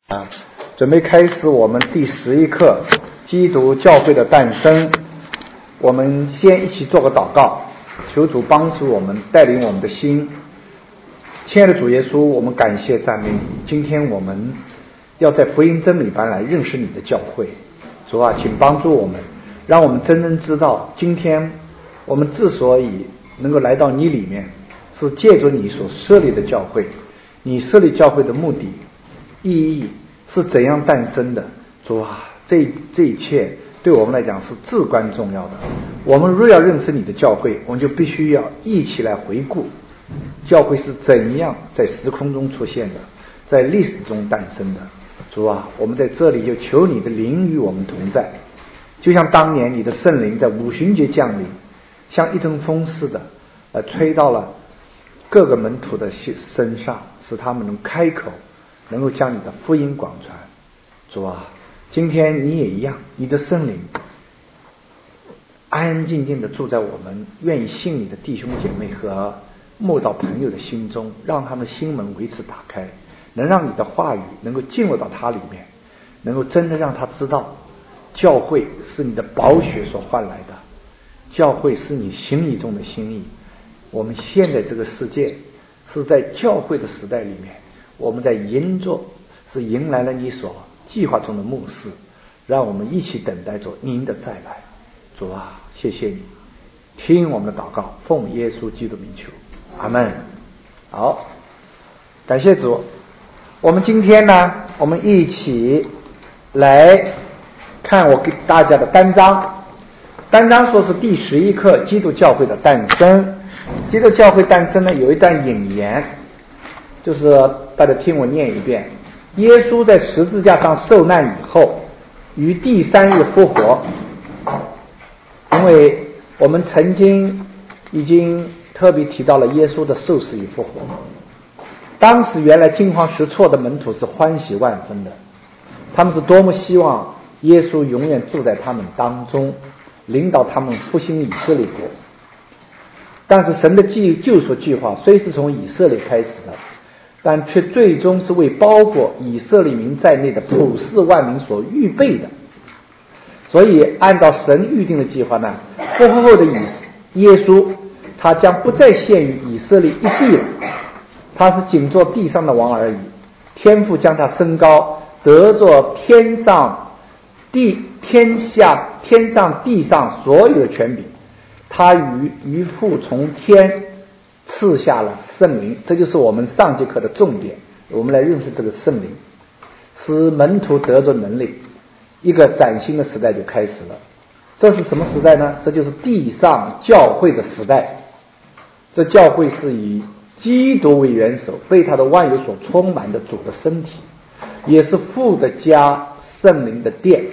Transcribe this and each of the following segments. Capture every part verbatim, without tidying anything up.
啊，准备开始我们第十一课基督教会的诞生。我们先一起做个祷告，求主帮助我们，带领我们的心。亲爱的主耶稣，我们感谢赞美你。今天我们要在福音真理班来认识你的教会。主啊，请帮助我们，让我们真正知道，今天我们之所以能够来到你里面，是借着你所设立的教会。你设立教会的目的意义是怎样诞生的？主啊，这这一切对我们来讲是至关重要的。我们若要认识你的教会，我们就必须要一起来回顾教会是怎样在时空中出现的，在历史中诞生的。主啊，我们在这里就求你的灵与我们同在，就像当年你的圣灵在五旬节降临，像一阵风似的呃，吹到了各个门徒的身上，使他们能开口，能够将你的福音广传。主啊，今天你也一样，你的圣灵安安静静的住在我们愿意信你的弟兄姐妹和慕道朋友的心中，让他们心门为此打开，能让你的话语能够进入到他里面，能够真的让他知道教会是你的宝血所换来的，教会是你心意中的心意。我们现在这个世界是在教会的时代里面，我们在迎着是迎来了你所计划中的末世，让我们一起等待着您的再来。主啊，谢谢你，听我们的祷告，奉耶稣基督名求，阿们。好，感谢主。我们今天呢，我们一起来看我给大家的单章。单章说是第十一课基督教会的诞生。基督教会诞生呢，有一段引言，就是大家听我念一遍。耶稣在十字架上受难以后，于第三日复活。因为我们曾经已经特别提到了耶稣的受死与复活，当时原来惊慌失措的门徒是欢喜万分的，他们是多么希望耶稣永远住在他们当中，领导他们复兴以色列国。但是神的救赎计划虽是从以色列开始的，但却最终是为包括以色列民在内的普世万民所预备的。所以按照神预定的计划呢，复活后的耶稣他将不再限于以色列一地了，他是仅做地上的王而已。天父将他升高，得着天上地天下天上地上所有的权柄，他与于父从天赐下了圣灵。这就是我们上节课的重点，我们来认识这个圣灵，使门徒得着能力，一个崭新的时代就开始了。这是什么时代呢？这就是地上教会的时代。这教会是以基督为元首，被他的万有所充满的主的身体，也是父的家，圣灵的殿。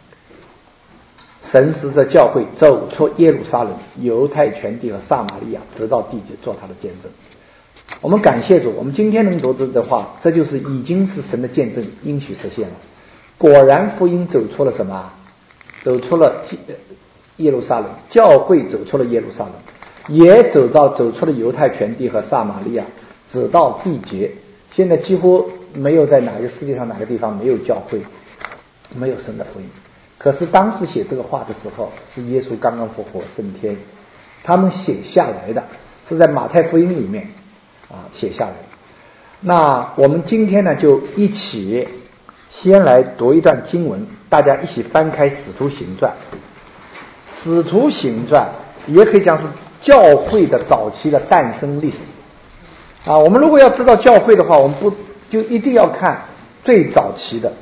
神使这教会走出耶路撒冷、犹太全地和撒玛利亚，直到地极，做他的见证。我们感谢主，我们今天能读这的话，这就是已经是神的见证，应许实现了。果然福音走出了什么？走出了耶路撒冷，教会走出了耶路撒冷，也走到走出了犹太全地和撒玛利亚，直到地极。现在几乎没有在哪个世界上哪个地方没有教会，没有神的福音。可是当时写这个话的时候，是耶稣刚刚复活升天，他们写下来的是在马太福音里面啊写下来的。那我们今天呢，就一起先来读一段经文，大家一起翻开《使徒行传》。《使徒行传》也可以讲是教会的早期的诞生历史啊。我们如果要知道教会的话，我们不就一定要看最早期的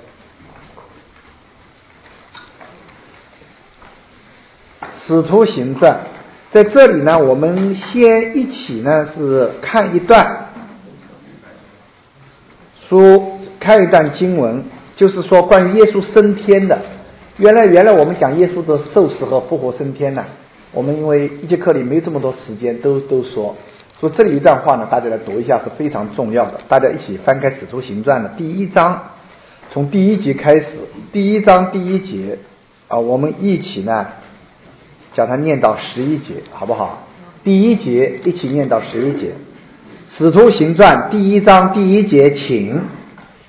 《使徒行传》。在这里呢，我们先一起呢是看一段书，看一段经文，就是说关于耶稣升天的。原来原来我们讲耶稣的受死和复活升天呢，我们因为一节课里没有这么多时间，都都说说这里一段话呢，大家来读一下是非常重要的。大家一起翻开《使徒行传》的第一章，从第一节开始，第一章第一节啊，我们一起呢叫他念到十一节，好不好？第一节一起念到十一节。《使徒行传》第一章第一节，请。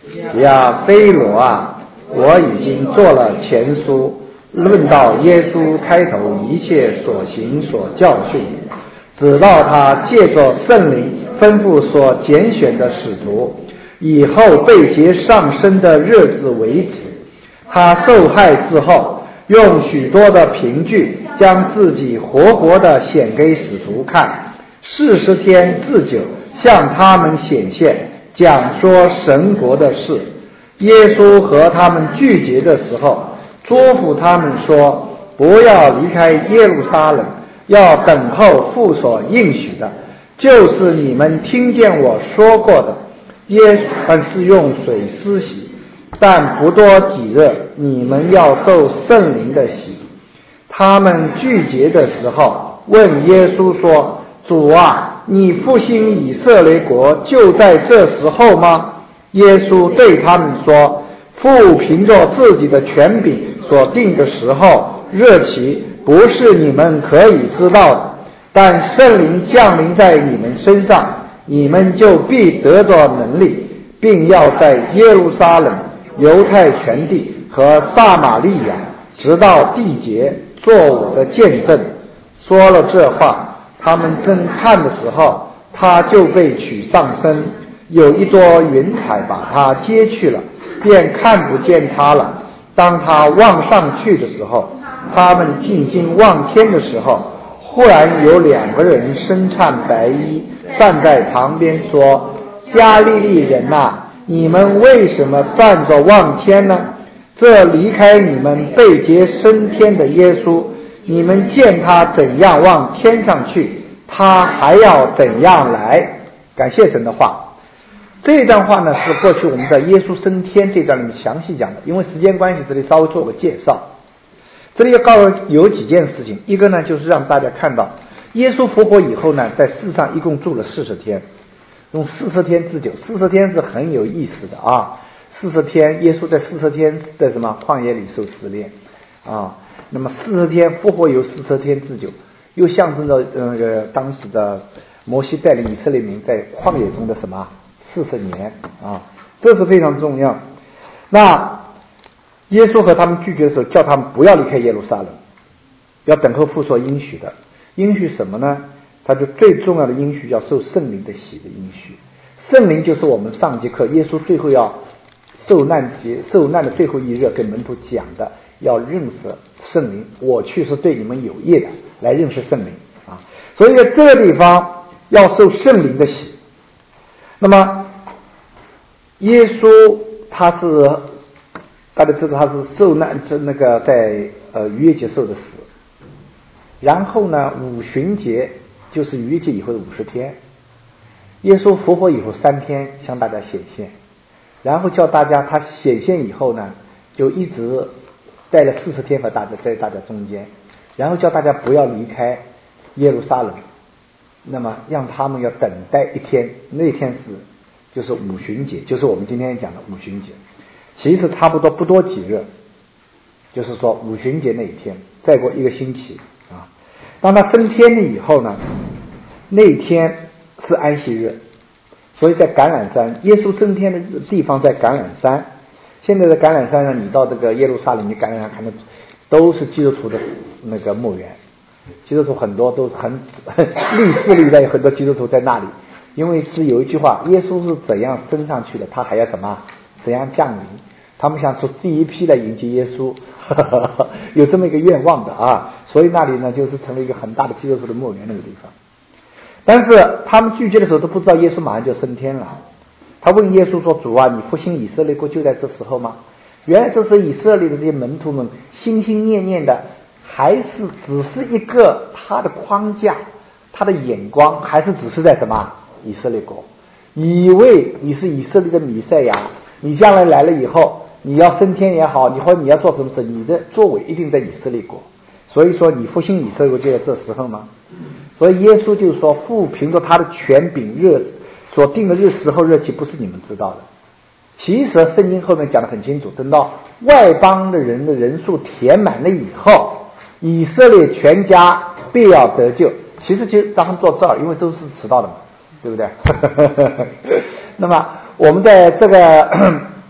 亚非罗啊，我已经做了前书，论到耶稣开头一切所行所教训，直到他借着圣灵吩咐所拣选的使徒，以后被劫上升的日子为止。他受害之后，用许多的凭据将自己活活的显给使徒看，四十天自久向他们显现，讲说神国的事。耶稣和他们聚集的时候，嘱咐他们说，不要离开耶路撒冷，要等候父所应许的，就是你们听见我说过的。耶稣是用水施洗，但不多几日，你们要受圣灵的洗。他们聚集的时候，问耶稣说，主啊，你复兴以色列国就在这时候吗？耶稣对他们说，父凭着自己的权柄所定的时候日期，不是你们可以知道的，但圣灵降临在你们身上，你们就必得着能力，并要在耶路撒冷、犹太全地和撒玛利亚直到地极做我的见证。说了这话，他们正看的时候，他就被取上升，有一朵云彩把他接去了，便看不见他了。当他望上去的时候，他们静睛望天的时候，忽然有两个人身穿白衣站在旁边说，加利利人啊，你们为什么站着望天呢？这离开你们被劫升天的耶稣，你们见他怎样往天上去，他还要怎样来。感谢神的话。这段话呢，是过去我们在耶稣升天这段里面详细讲的，因为时间关系，这里稍微做个介绍。这里要告诉有几件事情，一个呢就是让大家看到耶稣复活以后呢，在世上一共住了四十天，用四十天之久。四十天是很有意思的啊，四十天耶稣在四十天在什么旷野里受试炼啊，那么四十天复活有四十天之久，又象征着那个当时的摩西带领以色列民在旷野中的什么四十年啊，这是非常重要。那耶稣和他们拒绝的时候，叫他们不要离开耶路撒冷，要等候父所应许的。应许什么呢？他就最重要的应许，要受圣灵的洗的应许。圣灵就是我们上节课耶稣最后要受难节受难的最后一日跟门徒讲的，要认识圣灵，我去是对你们有益的，来认识圣灵啊。所以在这个地方要受圣灵的洗。那么耶稣他是大家知道他是受难，这那个在呃逾越节受的死，然后呢五旬节就是逾越节以后的五十天，耶稣复活以后三天向大家显现，然后叫大家他显现以后呢，就一直带了四十天和大家在大家中间，然后叫大家不要离开耶路撒冷，那么让他们要等待一天，那天是就是五旬节，就是我们今天讲的五旬节，其实差不多不多几日，就是说五旬节那一天，再过一个星期啊。当他升天了以后呢，那一天是安息日，所以在橄榄山，耶稣升天的地方在橄榄山。现在的橄榄山上，你到这个耶路撒冷，你橄榄山看到都是基督徒的那个墓园，基督徒很多都很历世历代有很多基督徒在那里，因为是有一句话，耶稣是怎样升上去的，他还要什么怎样降临，他们想出第一批来迎接耶稣，呵呵呵有这么一个愿望的啊，所以那里呢就是成为一个很大的基督徒的墓园那个地方。但是他们聚集的时候都不知道耶稣马上就升天了。他问耶稣说，主啊，你复兴以色列国就在这时候吗？原来这是以色列的这些门徒们心心念念的，还是只是一个他的框架，他的眼光还是只是在什么以色列国，以为你是以色列的弥赛亚，你将来来了以后，你要升天也好，你或者你要做什么事，你的作为一定在以色列国，所以说你复兴以色列国就在这时候吗？所以耶稣就说，父凭着他的权柄日所定的日时候日期不是你们知道的。其实圣经后面讲得很清楚，等到外邦的人的人数填满了以后，以色列全家必要得救。其实就咱们做这儿，因为都是迟到的嘛，对不对？那么我们在这个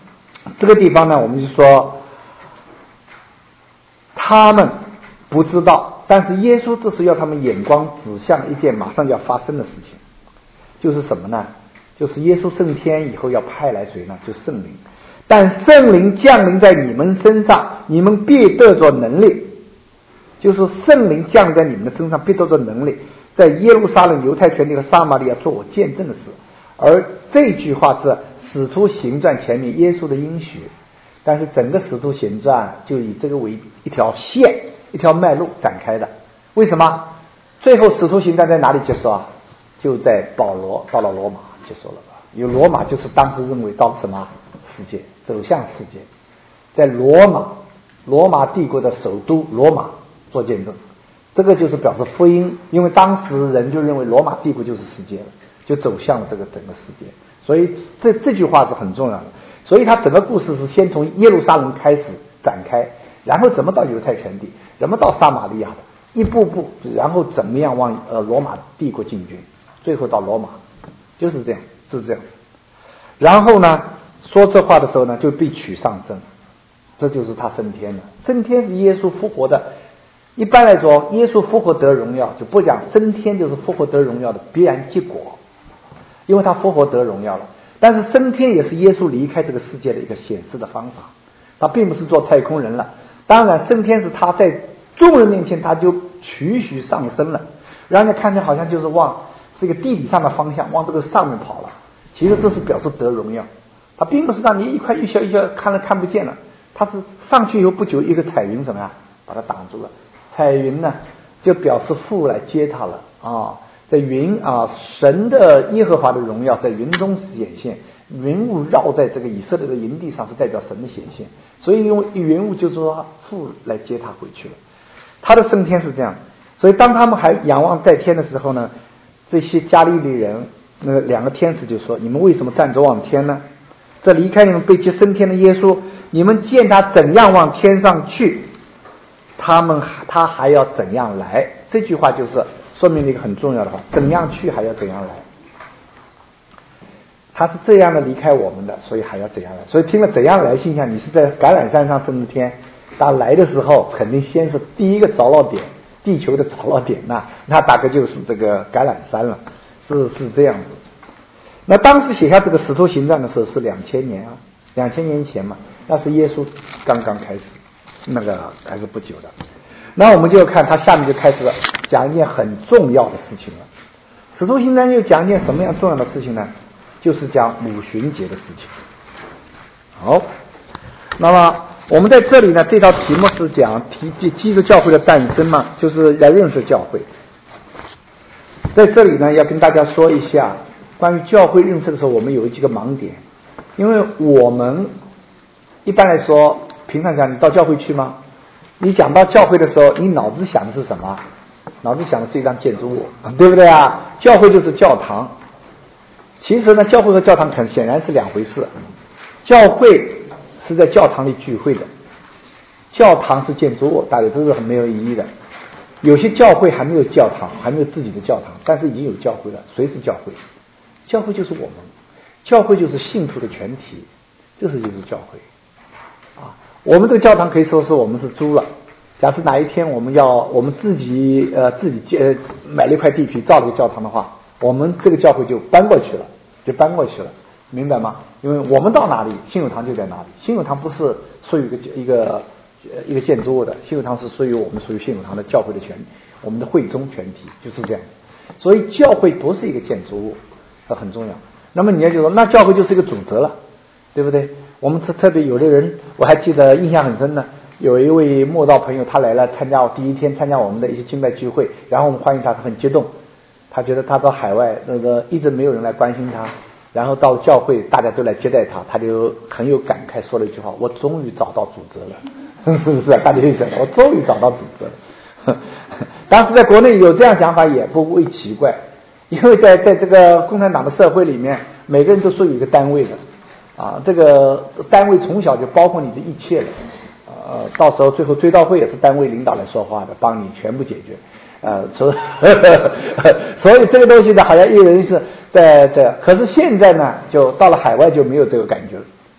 这个地方呢，我们就说他们不知道，但是耶稣这是要他们眼光指向一件马上要发生的事情，就是什么呢？就是耶稣升天以后要派来谁呢？就圣灵。但圣灵降临在你们身上，你们必得着能力。就是圣灵降临在你们的身上，必得着能力，在耶路撒冷、犹太全地和撒玛利亚做我见证的事。而这句话是使徒行传前面耶稣的应许，但是整个使徒行传就以这个为一条线、一条脉路展开的。为什么？最后使徒行传在哪里结束啊？就在保罗到了罗马结束了。因为罗马就是当时认为到什么世界，走向世界，在罗马，罗马帝国的首都罗马做见证，这个就是表示福音，因为当时人就认为罗马帝国就是世界了，就走向了这个整个世界，所以这这句话是很重要的。所以它整个故事是先从耶路撒冷开始展开，然后怎么到犹太全地，怎么到撒玛利亚的，一步步，然后怎么样往呃罗马帝国进军，最后到罗马，就是这样，是这样。然后呢，说这话的时候呢，就被取上升，这就是他升天了。升天是耶稣复活的。一般来说，耶稣复活得荣耀，就不讲升天就是复活得荣耀的必然结果，因为他复活得荣耀了。但是升天也是耶稣离开这个世界的一个显示的方法，他并不是做太空人了。当然，升天是他在众人面前他就徐徐上升了，让人家看起来好像就是往这个地理上的方向往这个上面跑了。其实这是表示得荣耀，他并不是让你一块一小一小看了看不见了，他是上去以后不久一个彩云怎么样把它挡住了。彩云呢，就表示父来接他了啊，在云啊，神的耶和华的荣耀在云中显现，云雾绕在这个以色列的营地上，是代表神的显现，所以用云雾就是说父来接他回去了。他的升天是这样，所以当他们还仰望在天的时候呢，这些加利利人那个两个天使就说：你们为什么站着望天呢？这离开你们被接升天的耶稣，你们见他怎样往天上去，他们他还要怎样来。这句话就是说明了一个很重要的话，怎样去还要怎样来。他是这样的离开我们的，所以还要怎样来。所以听了怎样来信象，你是在橄榄山上升的天，他来的时候肯定先是第一个着落点，地球的着落点呐，那大概就是这个橄榄山了，是是这样子。那当时写下这个使徒行传的时候是两千年啊，两千年前嘛，那是耶稣刚刚开始，那个还是不久的。那我们就看他下面就开始讲一件很重要的事情了。使徒行传又讲一件什么样重要的事情呢？就是讲五旬节的事情。好，那么我们在这里呢，这道题目是讲提基督教会的诞生嘛，就是来认识教会。在这里呢，要跟大家说一下关于教会认识的时候，我们有几个盲点。因为我们一般来说，平常讲你到教会去吗？你讲到教会的时候，你脑子想的是什么？脑子想的是一张建筑物，对不对啊？教会就是教堂。其实呢，教会和教堂很显然是两回事。教会是在教堂里聚会的，教堂是建筑物，大家都是很没有意义的。有些教会还没有教堂，还没有自己的教堂，但是已经有教会了。谁是教会？教会就是我们，教会就是信徒的全体，这是就是教会啊。我们这个教堂可以说是我们是租了。假设哪一天我们要我们自己呃自己建、呃、买了一块地皮造了一个教堂的话，我们这个教会就搬过去了，就搬过去了，明白吗？因为我们到哪里，信友堂就在哪里。信友堂不是属于一个一个一个建筑物的，信友堂是属于我们属于信友堂的教会的全，我们的会宗全体就是这样。所以教会不是一个建筑物，这很重要。那么你要就说，那教会就是一个组织了，对不对？我们特特别有的人，我还记得印象很深的，有一位慕道朋友，他来了参加我第一天参加我们的一些敬拜聚会，然后我们欢迎他，他很激动，他觉得他到海外那个一直没有人来关心他，然后到教会大家都来接待他，他就很有感慨说了一句话：我终于找到组织了。是不是？大家就想，我终于找到组织了。当时在国内有这样想法也不会奇怪，因为在在这个共产党的社会里面，每个人都属于一个单位的啊，这个单位从小就包括你的一切了。呃，到时候最后追悼会也是单位领导来说话的，帮你全部解决。呃，所以所以这个东西呢，好像一人是在在，可是现在呢，就到了海外就没有这个感觉了。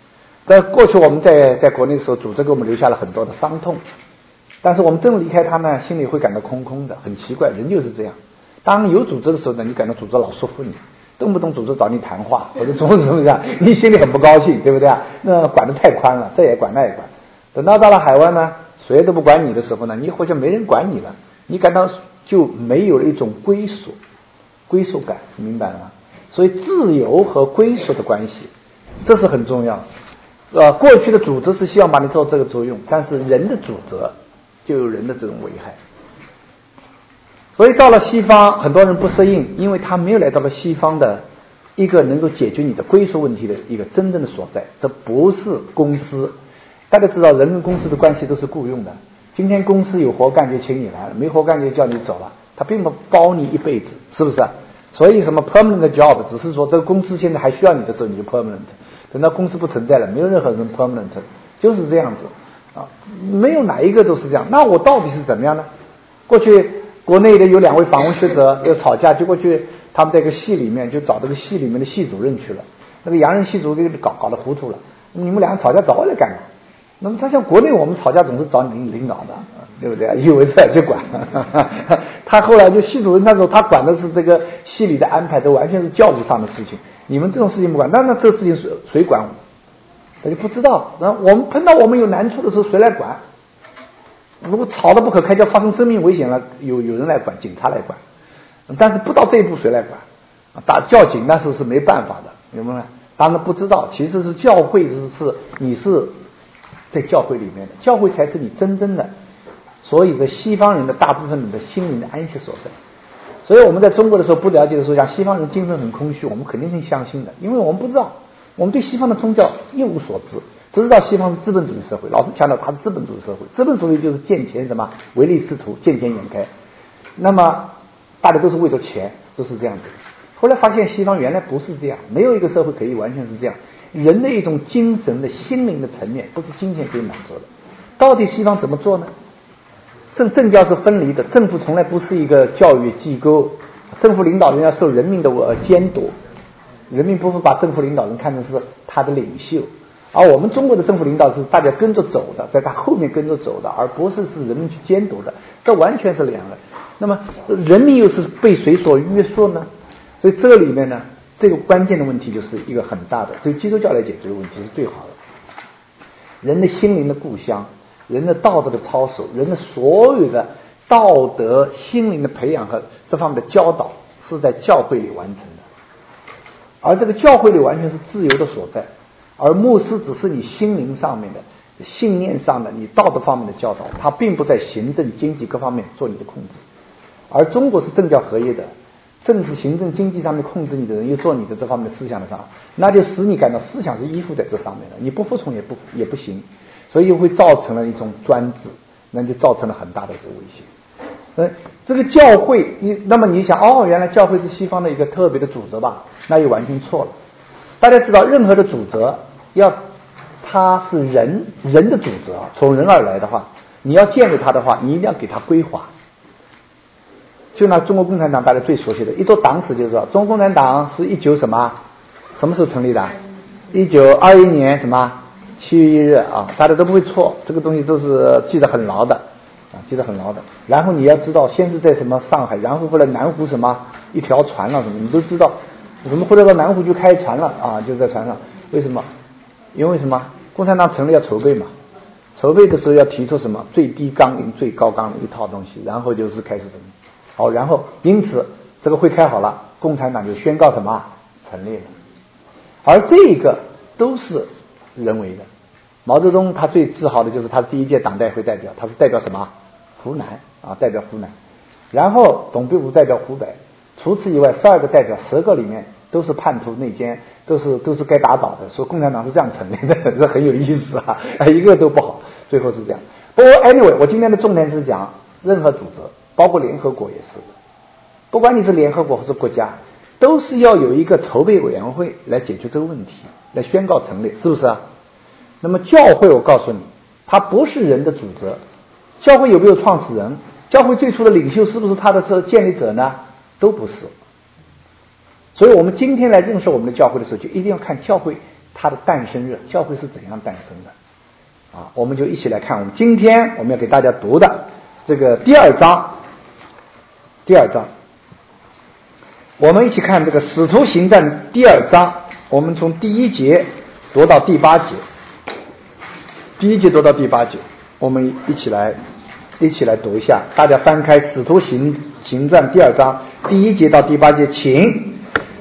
在过去我们在在国内的时候，组织给我们留下了很多的伤痛，但是我们真离开它呢，心里会感到空空的，很奇怪，人就是这样。当有组织的时候呢，你感到组织老说服你，动不动组织找你谈话，或者总是怎么样，你心里很不高兴，对不对啊？那管得太宽了，这也管那也管。等到到了海外呢，谁都不管你的时候呢，你好像没人管你了，你感到就没有了一种归属归属感，明白了吗？所以自由和归属的关系，这是很重要的。呃，过去的组织是希望把你做这个作用，但是人的主责就有人的这种危害。所以到了西方，很多人不适应，因为他没有来到了西方的一个能够解决你的归属问题的一个真正的所在。这不是公司，大家知道人跟公司的关系都是雇佣的，今天公司有活干就请你来了，没活干就叫你走了，他并不包你一辈子，是不是？所以什么 permanent job 只是说这个公司现在还需要你的时候你就 permanent， 等到公司不存在了，没有任何人 permanent， 就是这样子啊，没有哪一个都是这样。那我到底是怎么样呢？过去国内的有两位访问学者要吵架，就过去他们在一个系里面就找这个系里面的系主任去了，那个洋人系主任搞搞得糊涂了，你们两个吵架找我来干嘛？那么他像国内我们吵架总是找领领导的，对不对？以为这就管他后来就系主任那时候他管的是这个系里的安排，都完全是教务上的事情，你们这种事情不管，那那这个事情谁谁管我？他就不知道。然后我们碰到我们有难处的时候谁来管？如果吵得不可开交，发生生命危险了，有有人来管，警察来管。但是不到这一步谁来管？打叫警那时候是没办法的，明白吗？当然不知道，其实是教会是是你是在教会里面的，教会才是你真正的所有的西方人的大部分的心灵的安息所在。所以我们在中国的时候不了解的时候，像西方人精神很空虚，我们肯定是相信的，因为我们不知道，我们对西方的宗教一无所知，只知道西方是资本主义社会，老是强调它是资本主义社会，资本主义就是见钱什么唯利是图，见钱眼开，那么大家都是为了钱，都是这样子。后来发现西方原来不是这样，没有一个社会可以完全是这样，人的一种精神的心灵的层面不是金钱可以满足的。到底西方怎么做呢？政政教是分离的，政府从来不是一个教育机构，政府领导人要受人民的监督，人民不会把政府领导人看成是他的领袖，而我们中国的政府领导是大家跟着走的，在他后面跟着走的，而不是是人民去监督的，这完全是两个。那么人民又是被谁所约束呢？所以这里面呢，这个关键的问题就是一个很大的，对基督教来解决这个问题是最好的。人的心灵的故乡，人的道德的操守，人的所有的道德心灵的培养和这方面的教导是在教会里完成的，而这个教会里完全是自由的所在，而牧师只是你心灵上面的信念上的你道德方面的教导，他并不在行政经济各方面做你的控制。而中国是政教合一的，政治行政经济上面控制你的人又做你的这方面的思想的上，那就使你感到思想是依附在这上面的，你不服从也不也不行，所以又会造成了一种专制，那就造成了很大的这个危险。呃，这个教会，你那么你想，哦，原来教会是西方的一个特别的组织吧？那又完全错了。大家知道，任何的组织要它是人人的组织啊，从人而来的话，你要建立它的话，你一定要给它规划。就拿中国共产党大家最熟悉的一做党史就知道，中国共产党是一九什么什么时候成立的？一九二一年什么七月一日啊，大家都不会错，这个东西都是记得很牢的啊，记得很牢的。然后你要知道，先是在什么上海，然后后来南湖什么一条船了什么，你都知道。怎么后来到南湖就开船了啊？就在船上，为什么？因为什么？共产党成立要筹备嘛，筹备的时候要提出什么最低纲领、最高纲领一套东西，然后就是开始什么。好，然后因此这个会开好了，共产党就宣告什么成立了。而这个都是人为的。毛泽东他最自豪的就是他第一届党代会代表，他是代表什么？湖南啊，代表湖南。然后董必武代表湖北，除此以外，十二个代表，十个里面都是叛徒内奸，都是都是该打倒的。说共产党是这样成立的，这很有意思啊，一个都不好，最后是这样。不过 anyway， 我今天的重点是讲任何组织。包括联合国也是的，不管你是联合国或是国家，都是要有一个筹备委员会来解决这个问题，来宣告成立，是不是啊？那么教会，我告诉你，它不是人的组织。教会有没有创始人？教会最初的领袖是不是他的这建立者呢？都不是。所以我们今天来认识我们的教会的时候，就一定要看教会他的诞生日，教会是怎样诞生的啊？我们就一起来看我们今天我们要给大家读的这个第二章，第二章，我们一起看这个《使徒行传》第二章，我们从第一节读到第八节，第一节读到第八节，我们一起来一起来读一下。大家翻开《使徒行行传》第二章第一节到第八节，请。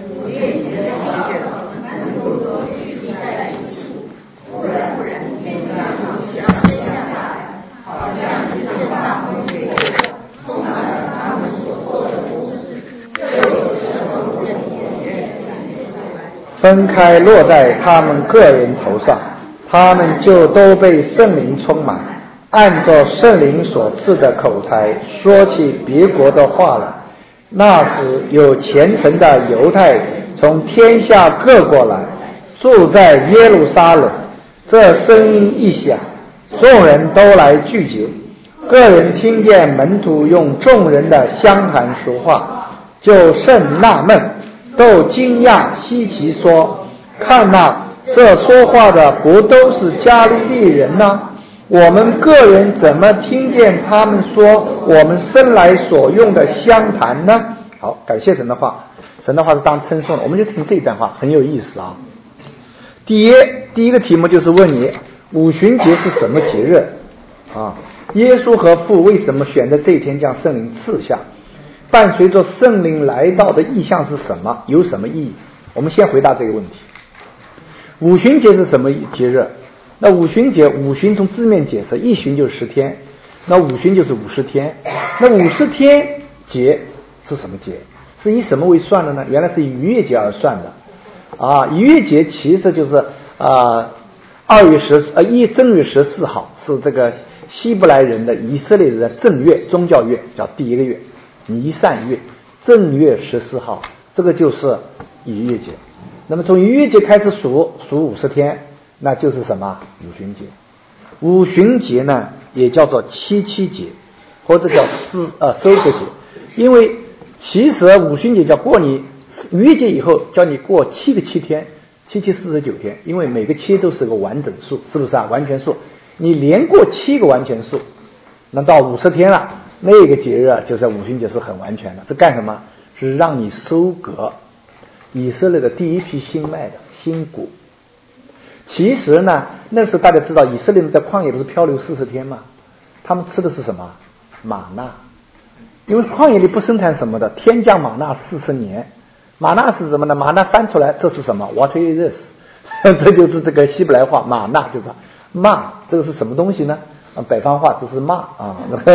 分开落在他们个人头上，他们就都被圣灵充满，按照圣灵所赐的口才说起别国的话来。那时有虔诚的犹太人从天下各国来，住在耶路撒冷。这声音一响，众人都来聚集，个人听见门徒用众人的乡谈说话，就甚纳闷，都惊讶稀奇说：看哪，这说话的不都是加利利人吗？我们个人怎么听见他们说我们生来所用的乡谈呢？好，感谢神的话，神的话是当称颂的，我们就听这一段话，很有意思啊。第一第一个题目就是问你，五旬节是什么节日啊？耶稣和父为什么选择这一天将圣灵赐下？伴随着圣灵来到的意象是什么？有什么意义？我们先回答这个问题。五旬节是什么节日？那五旬节，五旬从字面解释，一旬就是十天，那五旬就是五十天。那五十天节是什么节？是以什么为算的呢？原来是以逾越节而算的啊。逾越节其实就是啊二月十呃一正月十四号是这个希伯来人的以色列人的正月，宗教月叫第一个月，尼散月，正月十四号，这个就是逾越节。那么从逾越节开始数数五十天，那就是什么？五旬节。五旬节呢，也叫做七七节，或者叫收呃收割节。因为其实五旬节叫过你逾越节以后，叫你过七个七天，七七四十九天，因为每个七都是个完整数，是不是啊？完全数，你连过七个完全数，那到五十天了，那个节日就是五旬节是很完全的。是干什么？是让你收割以色列的第一批新麦的新谷。其实呢，那时候大家知道以色列人在旷野不是漂流四十天吗？他们吃的是什么？玛纳。因为旷野里不生产什么的，天降玛纳四十年。玛纳是什么呢？玛纳翻出来，这是什么？ What is this？ 这就是这个希伯来话，玛纳就是骂，这个是什么东西呢？北方话就是骂啊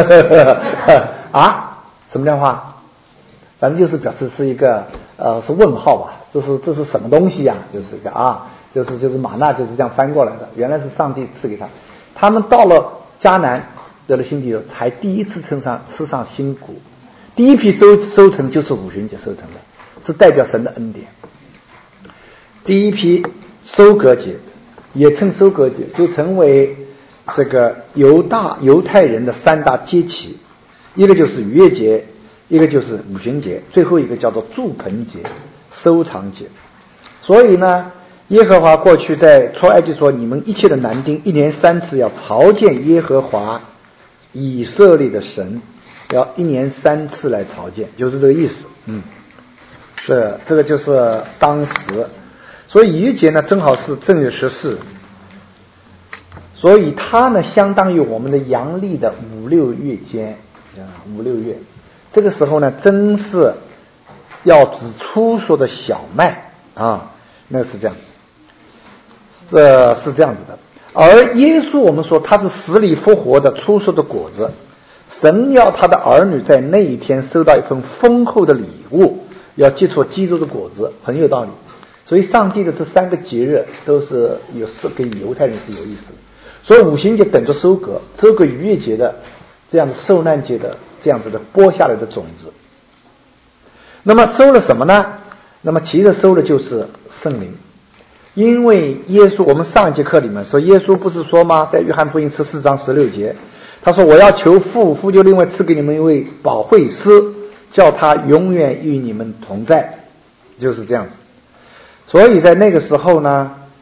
啊，什么样话？反正就是表示是一个呃是问号吧，这是这是什么东西呀、啊？就是一个啊，就是就是玛纳就是这样翻过来的，原来是上帝赐给他。他们到了迦南得了新地才第一次吃上吃上新谷，第一批收收成就是五旬节收成的，是代表神的恩典。第一批收割节也称收割节，就成为这个犹大犹太人的三大节期，一个就是逾越节，一个就是五旬节，最后一个叫做住棚节，收藏节。所以呢，耶和华过去在出埃及说，你们一切的男丁一年三次要朝见耶和华以色列的神，要一年三次来朝见，就是这个意思。嗯，是这个就是当时，所以逾越节呢正好是正月十四，所以它呢相当于我们的阳历的五六月间啊，五六月。这个时候呢，真是要指初熟的小麦啊，那是这样，呃，是这样子的。而耶稣，我们说他是死里复活的初熟的果子，神要他的儿女在那一天收到一份丰厚的礼物，要结出基督的果子，很有道理。所以上帝的这三个节日都是有是给犹太人是有意思的。所以五旬节等着收割，收割逾越节的这样的受难节的这样子的播下来的种子。那么收了什么呢？那么其实收的就是圣灵。因为耶稣，我们上一节课里面说，耶稣不是说吗？在约翰福音十四章十六节，他说我要求父，父就另外赐给你们一位保惠师，叫他永远与你们同在，就是这样子。所以在那个时候呢，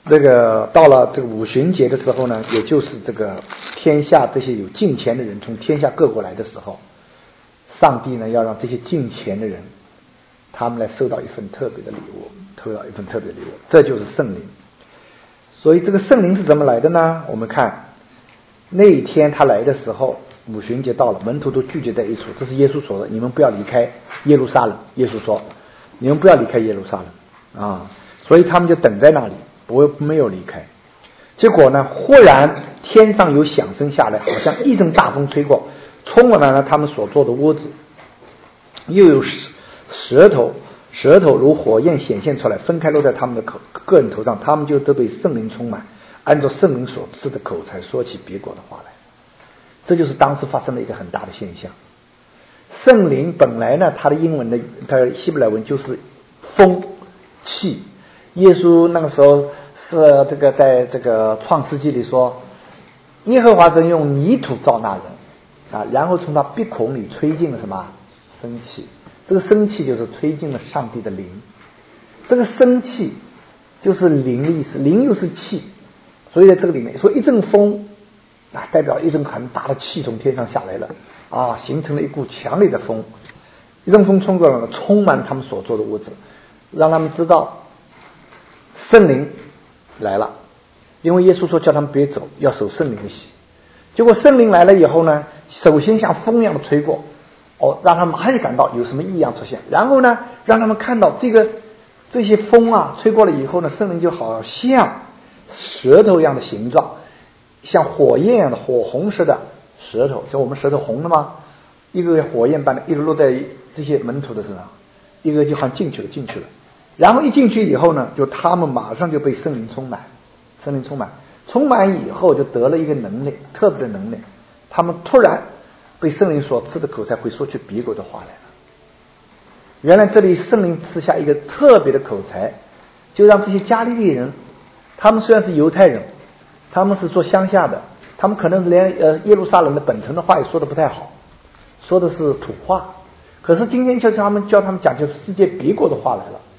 这个到了这个五旬节的时候呢，也就是这个天下这些有敬虔的人从天下各国来的时候，上帝呢要让这些敬虔的人，他们来收到一份特别的礼物，收到一份特别的礼物，这就是圣灵。所以这个圣灵是怎么来的呢？我们看那一天他来的时候，五旬节到了，门徒都聚集在一处，这是耶稣说的，你们不要离开耶路撒冷。耶稣说你们不要离开耶路撒冷啊，所以他们就等在那里，不没有离开。结果呢，忽然天上有响声下来，好像一阵大风吹过，充满了他们所坐的屋子，又有舌头舌头如火焰显现出来，分开落在他们的口个人头上，他们就都被圣灵充满，按照圣灵所赐的口才说起别国的话来。这就是当时发生的一个很大的现象。圣灵本来呢，它的英文的它的希伯来文就是风气。耶稣那个时候是这个在这个创世纪里说，耶和华神用泥土造那人啊，然后从他鼻孔里吹进了什么生气，这个生气就是吹进了上帝的灵，这个生气就是灵的意思，灵又是气，所以在这个里面说一阵风啊，代表一阵很大的气从天上下来了啊，形成了一股强烈的风，一阵风冲过来了，充满他们所坐的屋子，让他们知道圣灵来了，因为耶稣说叫他们别走，要守圣灵的喜。结果圣灵来了以后呢，首先像风一样的吹过，哦，让他们马上就感到有什么异样出现，然后呢，让他们看到这个这些风啊吹过了以后呢，圣灵就好像舌头一样的形状，像火焰一样的火红色的舌头，像我们舌头红的吗？一个火焰般的，一直落在这些门徒的身上，一个就好像进去了，进去了。然后一进去以后呢，就他们马上就被圣灵充满，圣灵充满，充满以后就得了一个能力，特别的能力，他们突然被圣灵所赐的口才会说出别国的话来了。原来这里圣灵赐下一个特别的口才，就让这些加利利人，他们虽然是犹太人，他们是做乡下的，他们可能连呃耶路撒冷的本城的话也说的不太好，说的是土话，可是今天就是他们教他们讲究世界别国的话来了。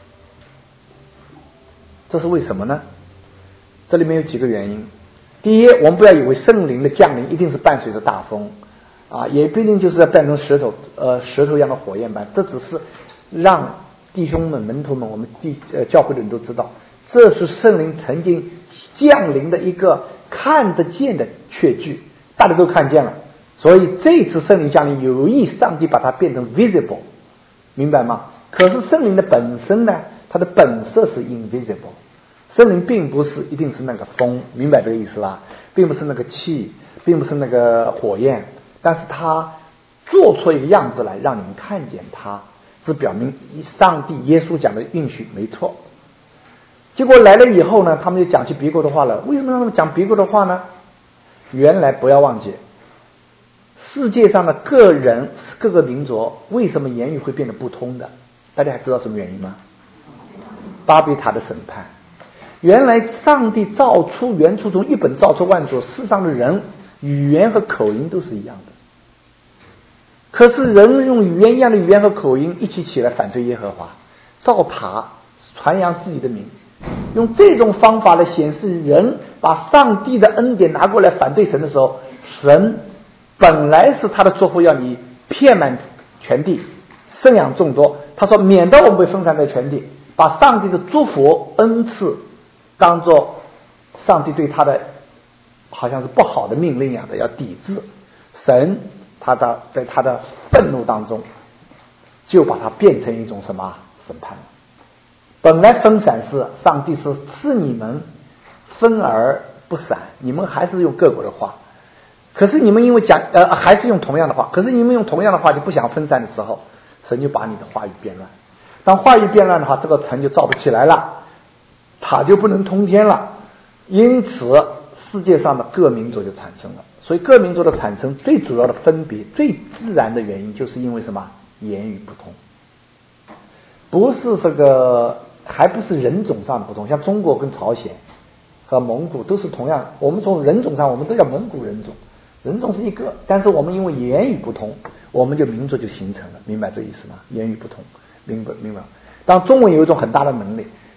这是为什么呢？这里面有几个原因。第一，我们不要以为圣灵的降临一定是伴随着大风啊，也不一定就是要变成石头呃石头一样的火焰般，这只是让弟兄们门徒们我们弟呃教会的人都知道，这是圣灵曾经降临的一个看得见的确据，大家都看见了，所以这次圣灵降临有意上帝把它变成 visible， 明白吗？可是圣灵的本身呢，它的本色是 invisible， 圣灵并不是一定是那个风，明白这个意思吧？并不是那个气，并不是那个火焰，但是它做出一个样子来让你们看见它，是表明上帝耶稣讲的允许没错。结果来了以后呢，他们就讲起别国的话了。为什么让他们讲别国的话呢？原来不要忘记，世界上的个人各个民族为什么言语会变得不通的？大家还知道什么原因吗？巴比塔的审判。原来上帝造出原初从一本造出万族，世上的人语言和口音都是一样的，可是人用语言一样的语言和口音一起起来反对耶和华，造塔传扬自己的名，用这种方法来显示人把上帝的恩典拿过来反对神的时候，神本来是他的祝福要你遍满全地，生养众多，他说免得我们被分散在全地，把上帝的祝福恩赐当作上帝对他的好像是不好的命令一样的要抵制，神他的在他的愤怒当中就把它变成一种什么审判。本来分散是上帝是赐你们分而不散，你们还是用各国的话，可是你们因为讲呃还是用同样的话，可是你们用同样的话就不想分散的时候，神就把你的话语变乱。当话语变乱的话，这个城就造不起来了，塔就不能通天了，因此世界上的各民族就产生了。所以各民族的产生最主要的分别最自然的原因就是因为什么？言语不同，不是这个还不是人种上的不同，像中国跟朝鲜和蒙古都是同样，我们从人种上我们都叫蒙古人种，人种是一个，但是我们因为言语不同，我们就民族就形成了，明白这意思吗？言语不同，明白明白。当中文有一种很大的能力，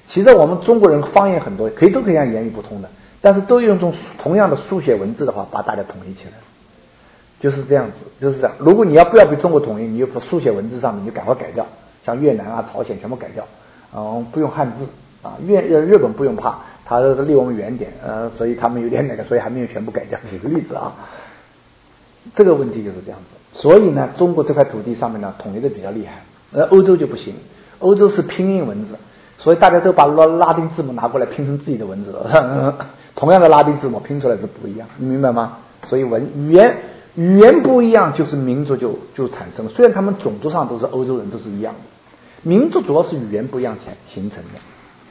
其实我们中国人方言很多，可以都可以让言语不通的，但是都用这种同样的书写文字的话，把大家统一起来，就是这样子，就是这样。如果你要不要被中国统一，你就书写文字上面你就赶快改掉，像越南啊、朝鲜全部改掉，嗯，不用汉字啊，越日本不用怕，他离我们远点，呃，所以他们有点那个，所以还没有全部改掉。举个例子啊，这个问题就是这样子。所以呢，中国这块土地上面呢，统一的比较厉害，而欧洲就不行，欧洲是拼音文字。所以大家都把拉拉丁字母拿过来拼成自己的文字了，同样的拉丁字母拼出来是不一样，你明白吗？所以文语言语言不一样，就是民族就就产生了。虽然他们种族上都是欧洲人，都是一样的，民族主要是语言不一样才形成的。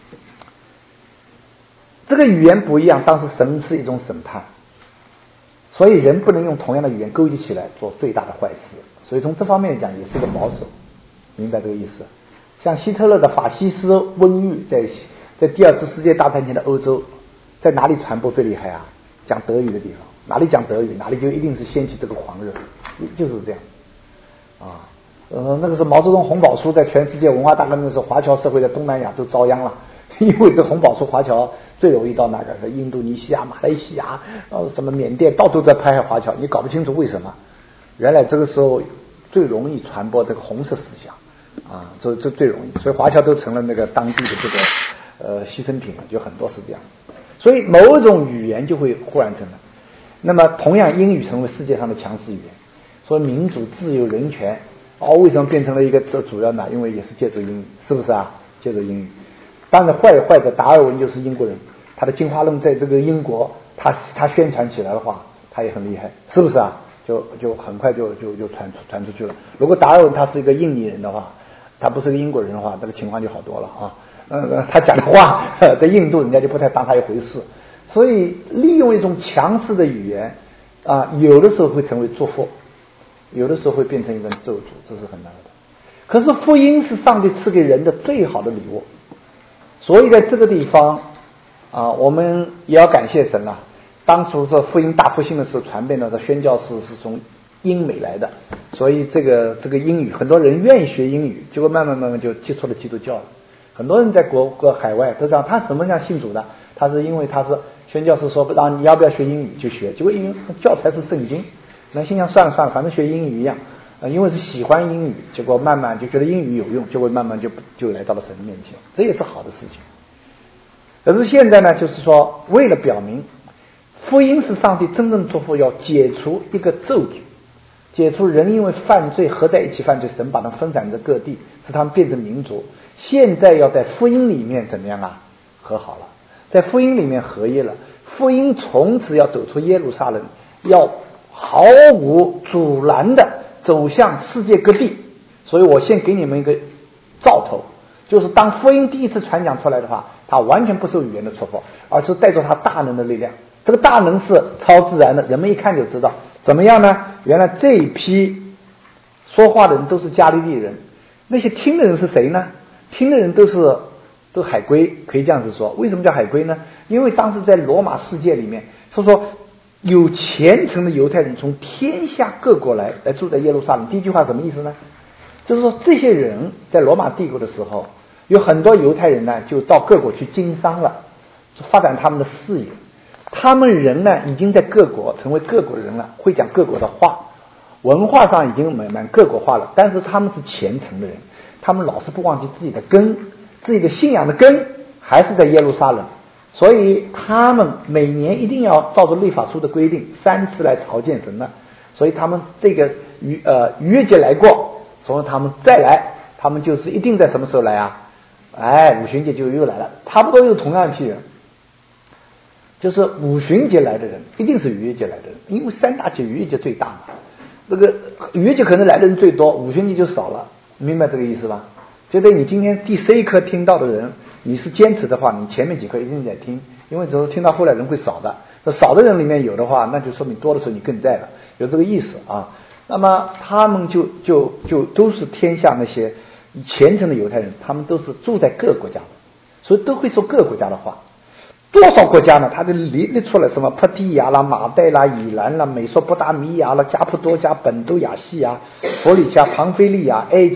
这个语言不一样，当时神是一种审判，所以人不能用同样的语言勾结起来做最大的坏事。所以从这方面讲，也是个保守，明白这个意思？像希特勒的法西斯瘟疫，在在第二次世界大战前的欧洲，在哪里传播最厉害啊？讲德语的地方，哪里讲德语，哪里就一定是掀起这个狂热，就是这样啊。呃，那个是毛泽东红宝书在全世界文化大革命的时候，华侨社会在东南亚都遭殃了，因为这红宝书华侨最容易到那个印度尼西亚、马来西亚，呃，什么缅甸，到处在迫害华侨，你搞不清楚为什么。原来这个时候最容易传播这个红色思想。啊，这这最容易，所以华侨都成了那个当地的这个呃牺牲品了，就很多是这样。所以某种语言就会忽然成了。那么同样，英语成为世界上的强势语言，说民主、自由、人权，哦，为什么变成了一个这主要呢？因为也是借助英语，是不是啊？借助英语。当然，坏坏的达尔文就是英国人，他的进化论在这个英国，他他宣传起来的话，他也很厉害，是不是啊？就就很快就就就传传出去了。如果达尔文他是一个印尼人的话，他不是个英国人的话，这个情况就好多了啊。呃，他讲的话在印度人家就不太当他一回事。所以利用一种强势的语言啊，有的时候会成为祝福，有的时候会变成一个咒诅，这是很难的。可是福音是上帝赐给人的最好的礼物，所以在这个地方啊，我们也要感谢神了。当初这福音大复兴的时候，传遍的这宣教士是从英美来的，所以这个这个英语，很多人愿意学英语，结果慢慢慢慢就接触了基督教了。很多人在国国海外都这样，他什么样信主的？他是因为他是宣教士说让你要不要学英语就学，结果因为教材是圣经，那心想算了算了，反正学英语一样，呃，因为是喜欢英语，结果慢慢就觉得英语有用，结果慢慢就就来到了神面前，这也是好的事情。可是现在呢，就是说为了表明福音是上帝真正祝福，要解除一个咒诅，解除人因为犯罪合在一起犯罪，神把他们分散在各地，使他们变成民族。现在要在福音里面怎么样啊？和好了，在福音里面合一了，福音从此要走出耶路撒冷，要毫无阻拦的走向世界各地。所以我先给你们一个兆头，就是当福音第一次传讲出来的话，它完全不受语言的束缚，而是带着它大能的力量。这个大能是超自然的，人们一看就知道。怎么样呢？原来这一批说话的人都是加利利人，那些听的人是谁呢？听的人都是都海归，可以这样子说。为什么叫海归呢？因为当时在罗马世界里面，说说有虔诚的犹太人从天下各国来来住在耶路撒冷。第一句话什么意思呢？就是说这些人在罗马帝国的时候，有很多犹太人呢就到各国去经商了，发展他们的事业。他们人呢已经在各国成为各国人了，会讲各国的话，文化上已经蛮蛮各国化了，但是他们是虔诚的人，他们老是不忘记自己的根，自己的信仰的根还是在耶路撒冷，所以他们每年一定要照着律法书的规定三次来朝见神的，所以他们这个逾呃逾越节来过，所以他们再来，他们就是一定在什么时候来啊？哎，五旬节就又来了，差不多又同样一批人。就是五旬节来的人一定是逾越节来的人，因为三大节逾越节最大嘛，这个逾越节可能来的人最多，五旬节就少了，明白这个意思吧？觉得你今天第十一课听到的人，你是坚持的话，你前面几课一定在听，因为只是听到后来人会少的，那少的人里面有的话，那就说明多的时候你更在了，有这个意思啊。那么他们就就就都是天下那些虔诚的犹太人，他们都是住在各个国家的，所以都会说各个国家的话。多少国家呢？他就列列出来什么帕提亚啦、马代啦、以兰啦、美索不达米亚啦、加普多加、本都亚细亚、弗里加、庞菲利亚、埃及，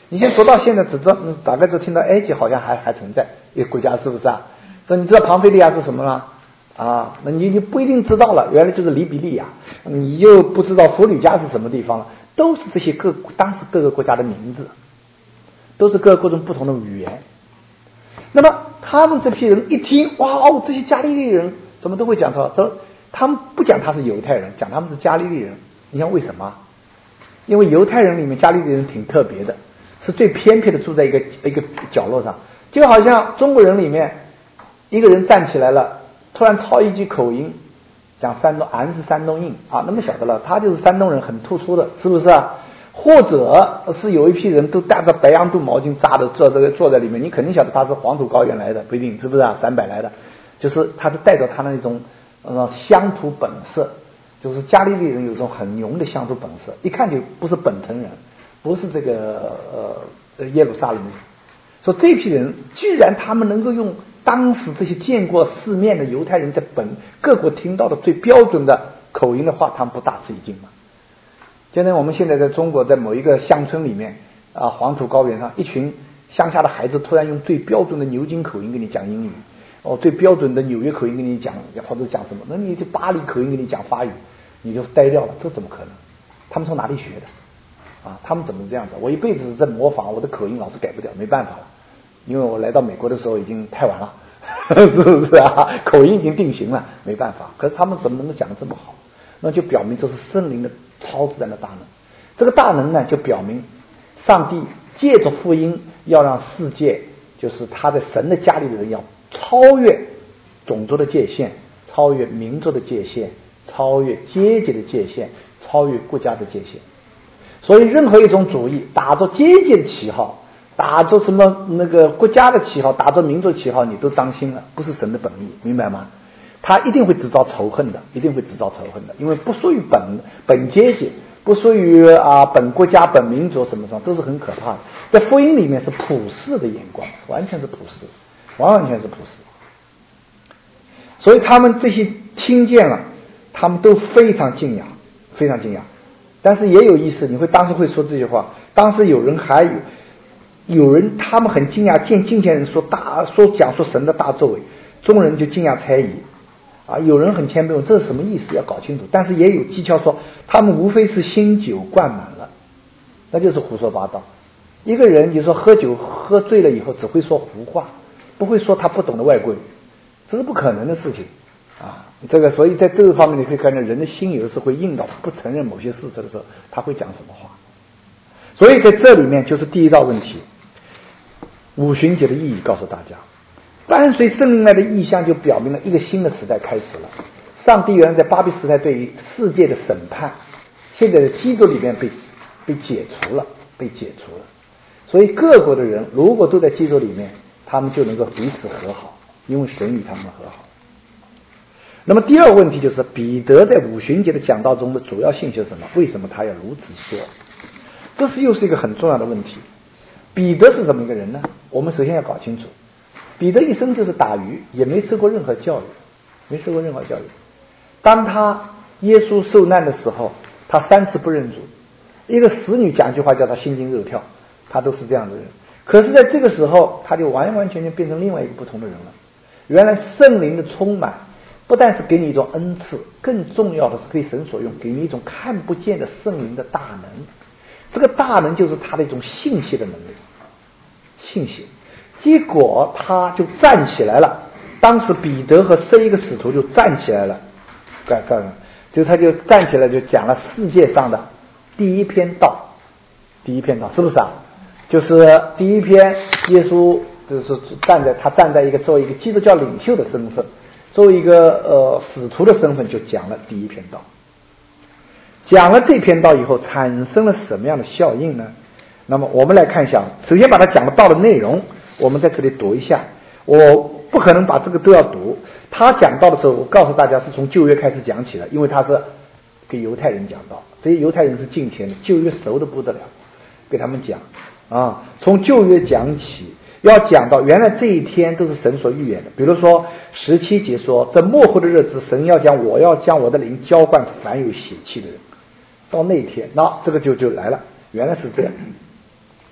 你先读到现在，只知道大概只听到埃及好像还还存在一个国家，是不是啊？所以你知道庞菲利亚是什么吗？啊，那你就不一定知道了，原来就是利比利亚，你就不知道弗吕加是什么地方了，都是这些各当时各个国家的名字，都是各各种不同的语言。那么他们这批人一听，哇哦，这些加利利人怎么都会讲说，这他们不讲他是犹太人，讲他们是加利利人。你看为什么？因为犹太人里面加利利人挺特别的，是最偏僻的，住在一个一个角落上，就好像中国人里面一个人站起来了，突然操一句口音，讲山东，俺是山东人啊，那么晓得了，他就是山东人，很突出的，是不是啊？或者是有一批人都带着白洋肚毛巾扎的坐这个坐在里面，你肯定晓得他是黄土高原来的，不一定是不是啊？陕北来的，就是他是带着他那种呃乡土本色，就是加利利人有一种很浓的乡土本色，一看就不是本城人，不是这个呃耶路撒冷人。说这批人居然他们能够用当时这些见过世面的犹太人在本各国听到的最标准的口音的话，他们不大吃一惊吗？现在我们现在在中国，在某一个乡村里面啊，黄土高原上，一群乡下的孩子突然用最标准的牛津口音跟你讲英语，哦，最标准的纽约口音跟你讲，或者讲什么，那你就巴黎口音跟你讲法语，你就呆掉了，这怎么可能？他们从哪里学的？啊，他们怎么这样子？我一辈子在模仿，我的口音老是改不掉，没办法了，因为我来到美国的时候已经太晚了，是不是啊？口音已经定型了，没办法。可是他们怎么能够讲得这么好？那就表明这是圣灵的超自然的大能。这个大能呢，就表明上帝借着福音要让世界，就是他在神的家里的人要超越种族的界限，超越民族的界限，超越阶级的界限，超越国家的界限。所以任何一种主义打着阶级的旗号，打着什么那个国家的旗号，打着民族旗号，你都当心了，不是神的本意，明白吗？他一定会制造仇恨的，一定会制造仇恨的，因为不属于本本阶级，不属于啊本国家、本民族什么什么，都是很可怕的。在福音里面是普世的眼光，完全是普世，完完全是普世。所以他们这些听见了，他们都非常敬仰，非常敬仰。但是也有意思，你会当时会说这句话，当时有人还有有人他们很惊讶，见敬虔人说大说讲说神的大作为，众人就惊讶猜疑。啊，有人很谦卑，这是什么意思？要搞清楚。但是也有技巧说，他们无非是新酒灌满了，那就是胡说八道。一个人就说喝酒喝醉了以后只会说胡话，不会说他不懂的外国语，这是不可能的事情啊。这个所以在这个方面你可以看见，人的心有的时候会硬到不承认某些事实的时候，他会讲什么话。所以在这里面就是第一道问题，五旬节的意义告诉大家。伴随圣灵来的意象，就表明了一个新的时代开始了。上帝原来在巴比时代对于世界的审判，现在的基督里面被被解除了，被解除了。所以各国的人如果都在基督里面，他们就能够彼此和好，因为神与他们和好。那么第二个问题就是，彼得在五旬节的讲道中的主要信息是什么？为什么他要如此说？这是又是一个很重要的问题。彼得是怎么一个人呢？我们首先要搞清楚。彼得一生就是打鱼，也没受过任何教育，没受过任何教育。当他耶稣受难的时候，他三次不认主，一个使女讲句话叫他心惊肉跳，他都是这样的人。可是在这个时候，他就完完全全变成另外一个不同的人了。原来圣灵的充满不但是给你一种恩赐，更重要的是可以神所用，给你一种看不见的圣灵的大能。这个大能就是他的一种信息的能力，信息。结果他就站起来了，当时彼得和十一个使徒就站起来了，干干，就他就站起来就讲了世界上的第一篇道，第一篇道是不是啊？就是第一篇耶稣就是站在他站在一个作为一个基督教领袖的身份，作为一个呃使徒的身份，就讲了第一篇道。讲了这篇道以后，产生了什么样的效应呢？那么我们来看一下，首先把他讲的道的内容。我们在这里读一下，我不可能把这个都要读。他讲到的时候，我告诉大家是从旧约开始讲起的，因为他是给犹太人讲道，这些犹太人是敬虔的，旧约熟的不得了，给他们讲啊，从旧约讲起，要讲到原来这一天都是神所预言的。比如说十七节说，在末后的日子，神要将我要将我的灵浇灌凡有血气的人，到那天，那这个就就来了，原来是这样。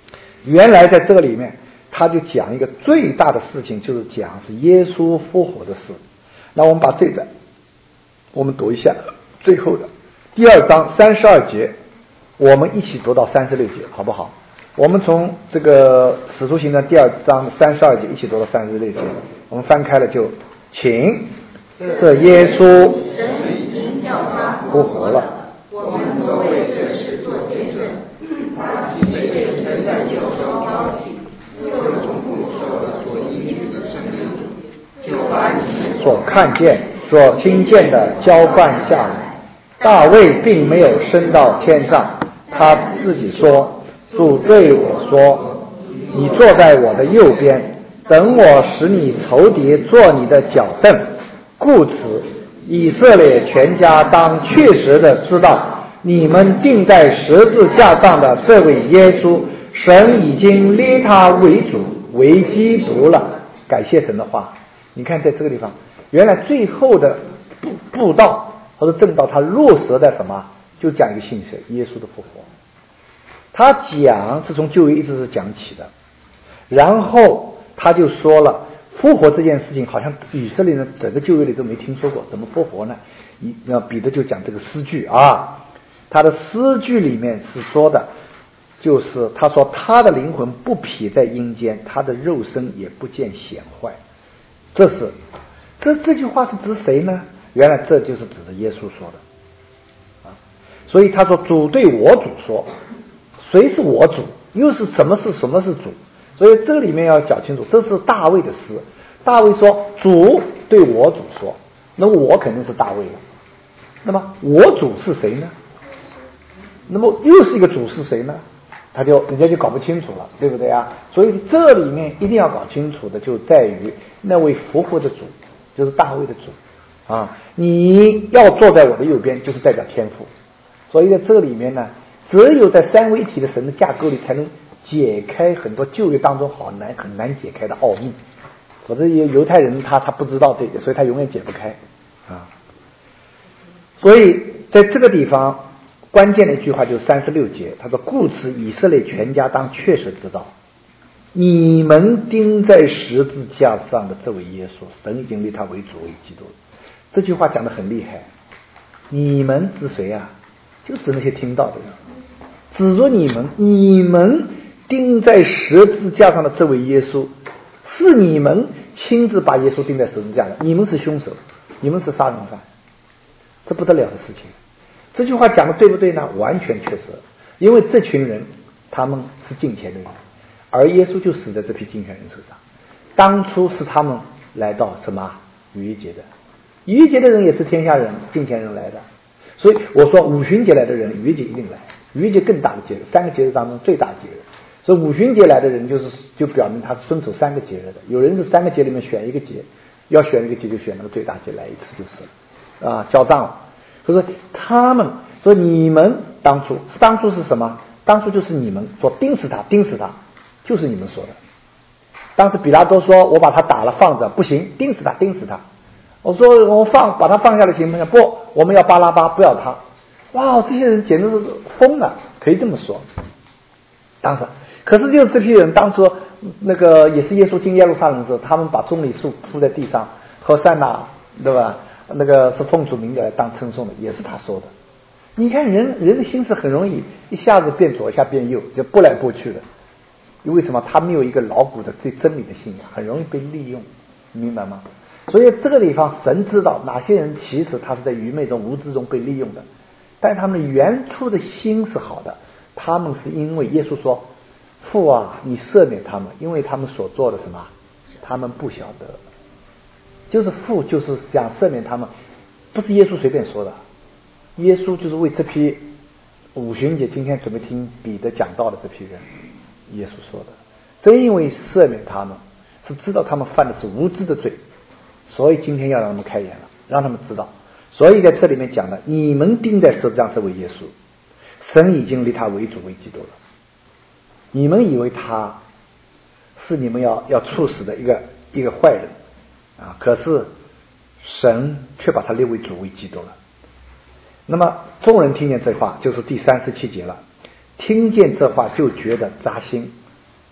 原来在这个里面他就讲一个最大的事情，就是讲是耶稣复活的事。那我们把这个我们读一下最后的第二章三十二节，我们一起读到三十六节好不好？我们从这个使徒行传第二章三十二节一起读到三十六节，我们翻开了就请。这耶稣神已经叫他复活了， 我们都为这事做见证。他既被神的右手高举，就从父受了所应许的生命，就把你们所看见所听见的浇灌下来。大卫并没有升到天上，他自己说，主对我说，你坐在我的右边，等我使你仇敌做你的脚凳。故此以色列全家当确实的知道，你们钉在十字架上的这位耶稣，神已经立他为主为基督了。感谢神的话，你看在这个地方，原来最后的布布道或者正道，他落实在什么？就讲一个信息，耶稣的复活。他讲是从旧约一直是讲起的，然后他就说了复活这件事情，好像以色列人整个旧约里都没听说过，怎么复活呢？那彼得就讲这个诗句啊，他的诗句里面是说的，就是他说他的灵魂不撇在阴间，他的肉身也不见显坏。这是这这句话是指谁呢？原来这就是指着耶稣说的啊。所以他说主对我主说，谁是我主？又是什么是什么是主？所以这个里面要讲清楚，这是大卫的诗。大卫说主对我主说，那么我肯定是大卫了。那么我主是谁呢？那么又是一个主是谁呢？他就人家就搞不清楚了，对不对啊？所以这里面一定要搞清楚的就在于那位复活的主，就是大卫的主啊！你要坐在我的右边，就是代表天父。所以在这里面呢，只有在三位一体的神的架构里，才能解开很多旧约当中好难很难解开的奥秘。否则犹太人他他不知道这个，所以他永远解不开啊。所以在这个地方关键的一句话就是三十六节，他说故此以色列全家当确实知道，你们钉在十字架上的这位耶稣，神已经立他为主为基督。这句话讲得很厉害。你们是谁啊？就指那些听到的人，指着你们，你们钉在十字架上的这位耶稣，是你们亲自把耶稣钉在十字架的，你们是凶手，你们是杀人犯，这不得了的事情。这句话讲的对不对呢？完全确实，因为这群人他们是敬虔的人，而耶稣就死在这批敬虔人手上。当初是他们来到什么逾越节的，逾越节的人也是天下人敬虔人来的，所以我说五旬节来的人逾越节一定来，逾越节更大的节日，三个节日当中最大节日，所以五旬节来的人就是就表明他是遵守三个节日的。有人是三个节里面选一个节，要选一个节就选那个最大节来一次就是了啊，交账了。可是他们说你们当初当初是什么？当初就是你们说钉死他钉死他，就是你们说的。当时比拉多说我把他打了放着不行，钉死他钉死他。我说我放把他放下来行不行？不，我们要巴拉巴，不要他。哇，这些人简直是疯了，可以这么说。当时可是就是这批人当初那个也是耶稣进耶路撒冷的时候，他们把棕榈树铺在地上，和善那对吧，那个是奉主名的来当称颂的，也是他说的。你看人人的心是很容易一下子变左一下变右，就拨来拨去的。为什么？他没有一个牢固的对真理的信仰，很容易被利用，你明白吗？所以这个地方神知道哪些人其实他是在愚昧中无知中被利用的，但是他们的原初的心是好的。他们是因为耶稣说父啊你赦免他们，因为他们所做的什么他们不晓得，就是父就是想赦免他们，不是耶稣随便说的，耶稣就是为这批五旬节今天准备听彼得讲道的这批人耶稣说的。正因为赦免他们是知道他们犯的是无知的罪，所以今天要让他们开眼了，让他们知道。所以在这里面讲的你们钉在十字架上这位耶稣，神已经立他为主为基督了。你们以为他是你们要要处死的一个一个坏人啊，可是神却把他列为主为基督了。那么众人听见这话，就是第三十七节了，听见这话就觉得扎心，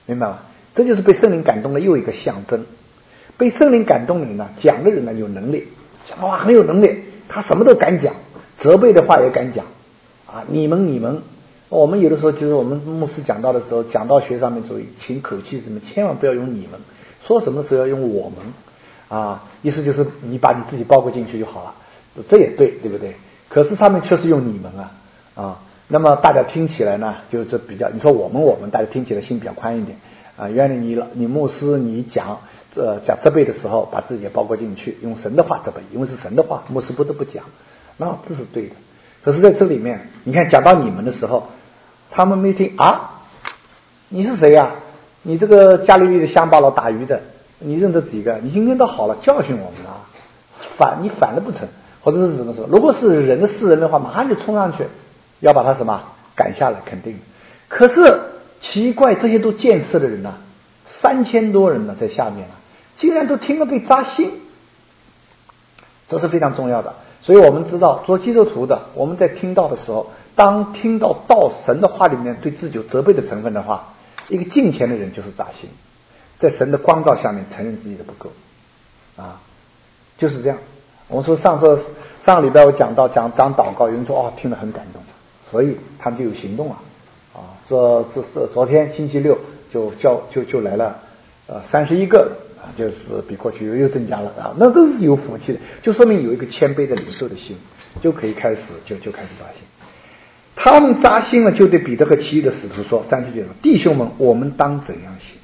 明白吗？这就是被圣灵感动的又一个象征。被圣灵感动的人呢，讲的人呢有能力，讲的话很有能力，他什么都敢讲，责备的话也敢讲啊！你们你们，我们有的时候就是我们牧师讲道的时候，讲道学上面注意，请口气什么，千万不要用你们，说什么时候要用我们啊，意思就是你把你自己包括进去就好了，这也对，对不对？可是上面确实用你们啊啊，那么大家听起来呢，就是比较，你说我们我们，大家听起来心比较宽一点啊。原来你你牧师你讲呃讲责备的时候，把自己也包括进去，用神的话责备，因为是神的话，牧师不得不讲，那这是对的。可是在这里面，你看讲到你们的时候，他们没听啊，你是谁呀、啊？你这个加利利的乡巴佬打鱼的，你认得几个？你今天倒好了，教训我们了，反你反了不成？或者是怎么说？如果是人的世人的话，马上就冲上去，要把他什么赶下来，肯定。可是奇怪，这些都见识的人呢、啊，三千多人呢在下面啊，竟然都听了被扎心，这是非常重要的。所以我们知道，做基督徒的，我们在听到的时候，当听到道神的话里面对自己有责备的成分的话，一个敬虔的人就是扎心，在神的光照下面承认自己的不够啊，就是这样。我们说上次上个礼拜我讲到讲讲祷告，有人说哦听得很感动，所以他们就有行动了啊。这这是昨天星期六就叫就就来了呃三十一个啊，就是比过去又又增加了啊，那都是有福气的，就说明有一个谦卑的领受的心，就可以开始就就开始扎心。他们扎心了，就对彼得和其余的使徒说，三十节说：“弟兄们，我们当怎样行？”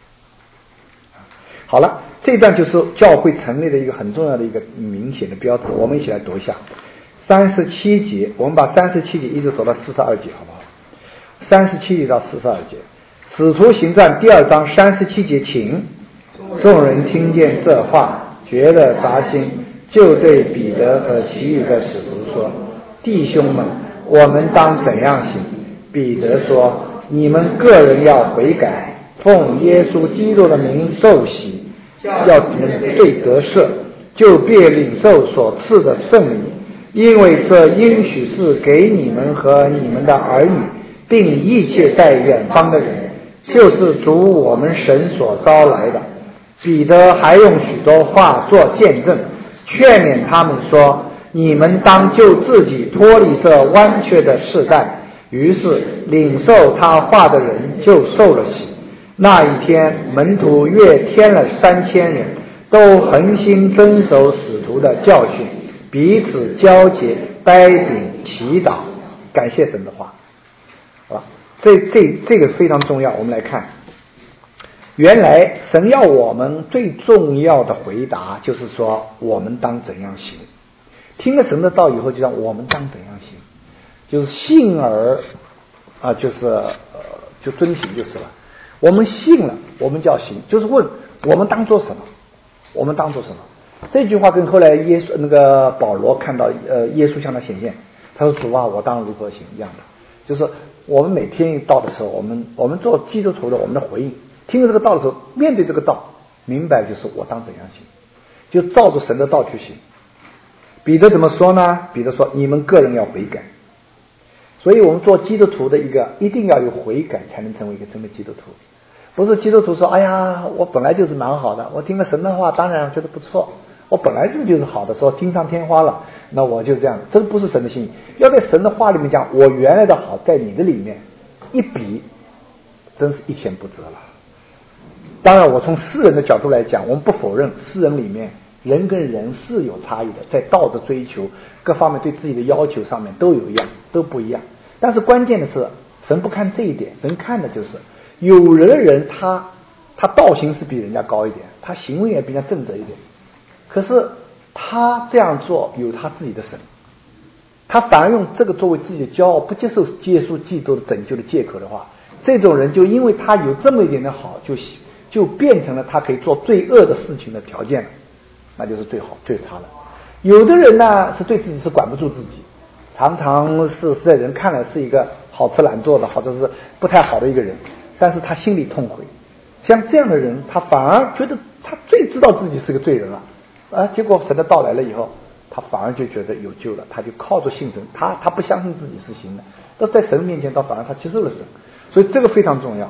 好了，这段就是教会成立的一个很重要的一个明显的标志。我们一起来读一下三十七节，我们把三十七节一直走到四十二节，好不好？三十七节到四十二节，使徒行传第二章三十七节，请众人听见这话，觉得扎心，就对彼得和其余的使徒说：“弟兄们，我们当怎样行？”彼得说：“你们个人要悔改，奉耶稣基督的名受洗，要你们罪得赦，就必领受所赐的圣灵，因为这应许是给你们和你们的儿女，并一切在远方的人，就是主我们神所招来的。”彼得还用许多话做见证，劝勉他们说：“你们当就自己脱离这弯曲的世代。”于是领受他话的人就受了洗。那一天，门徒约添了三千人，都恒心遵守使徒的教训，彼此交结，掰饼祈祷，感谢神的话。好了，这这这个非常重要。我们来看，原来神要我们最重要的回答就是说，我们当怎样行。听了神的道以后，就让我们当怎样行，就是信而啊，就是呃，就遵行就是了。我们信了，我们就要行，就是问我们当做什么，我们当做什么。这句话跟后来耶稣那个保罗看到呃耶稣向他显现，他说：“主啊，我当如何行？”一样的，就是我们每天一到的时候，我们我们做基督徒的，我们的回应，听着这个道的时候，面对这个道，明白就是我当怎样行，就照着神的道去行。彼得怎么说呢？彼得说：“你们个人要悔改。”所以我们做基督徒的一个一定要有悔改，才能成为一个真的基督徒。不是基督徒说：“哎呀，我本来就是蛮好的，我听了神的话，当然觉得不错，我本来是就是好的，说听上天花了，那我就这样。”这不是神的心意。要在神的话里面讲，我原来的好在你的里面一比，真是一钱不值了。当然，我从世人的角度来讲，我们不否认世人里面人跟人是有差异的，在道德追求各方面对自己的要求上面都有一样，都不一样。但是关键的是，神不看这一点，神看的就是有的人他他道行是比人家高一点，他行为也比人家正直一点，可是他这样做有他自己的神，他反而用这个作为自己的骄傲，不接受耶稣基督的拯救的借口的话，这种人就因为他有这么一点的好，就就变成了他可以做罪恶的事情的条件了，那就是最好最差了。有的人呢是对自己是管不住自己，常常是在人看来是一个好吃懒做的，或者是不太好的一个人，但是他心里痛悔。像这样的人，他反而觉得他最知道自己是个罪人了，啊，结果神的到来了以后，他反而就觉得有救了，他就靠着信神，他他不相信自己是行的，但在神面前，他反而他接受了神，所以这个非常重要。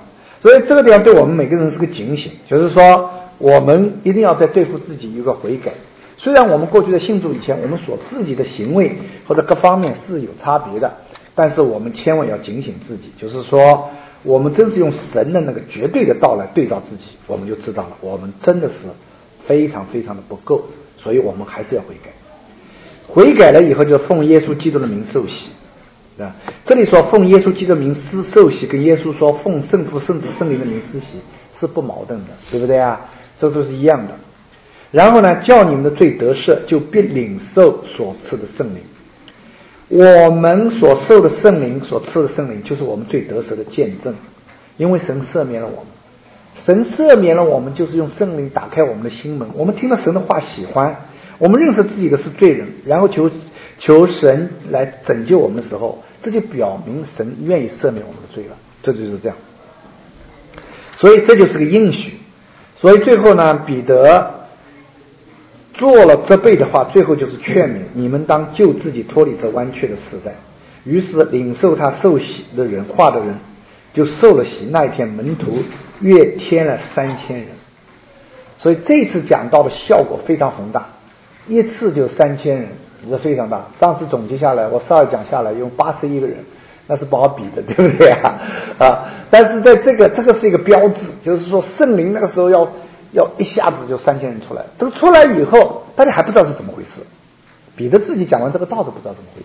所以这个地方对我们每个人是个警醒，就是说我们一定要在对付自己有个悔改。虽然我们过去在信主以前，我们所自己的行为或者各方面是有差别的，但是我们千万要警醒自己，就是说我们真是用神的那个绝对的道来对照自己，我们就知道了我们真的是非常非常的不够，所以我们还是要悔改。悔改了以后就奉耶稣基督的名受洗啊，这里说奉耶稣基督的名施受洗，跟耶稣说奉圣父圣子圣灵的名施洗是不矛盾的，对不对啊？这都是一样的。然后呢，叫你们的罪得赦，就必领受所赐的圣灵。我们所受的圣灵，所赐的圣灵，就是我们罪得赦的见证，因为神赦免了我们，神赦免了我们，就是用圣灵打开我们的心门，我们听到神的话喜欢，我们认识自己的是罪人，然后求求神来拯救我们的时候，这就表明神愿意赦免我们的罪了，这就是这样。所以这就是个应许。所以最后呢，彼得做了责备的话，最后就是劝勉你们当救自己脱离这弯曲的时代。于是领受他受洗的人话的人就受了洗，那一天门徒约添了三千人。所以这次讲到的效果非常宏大，一次就三千人，是非常大。上次总结下来，我十二讲下来用八十一个人，那是不好比的，对不对啊？啊！但是在这个这个是一个标志，就是说圣灵那个时候要要一下子就三千人出来。这个出来以后，大家还不知道是怎么回事。彼得自己讲完这个道都不知道怎么回事。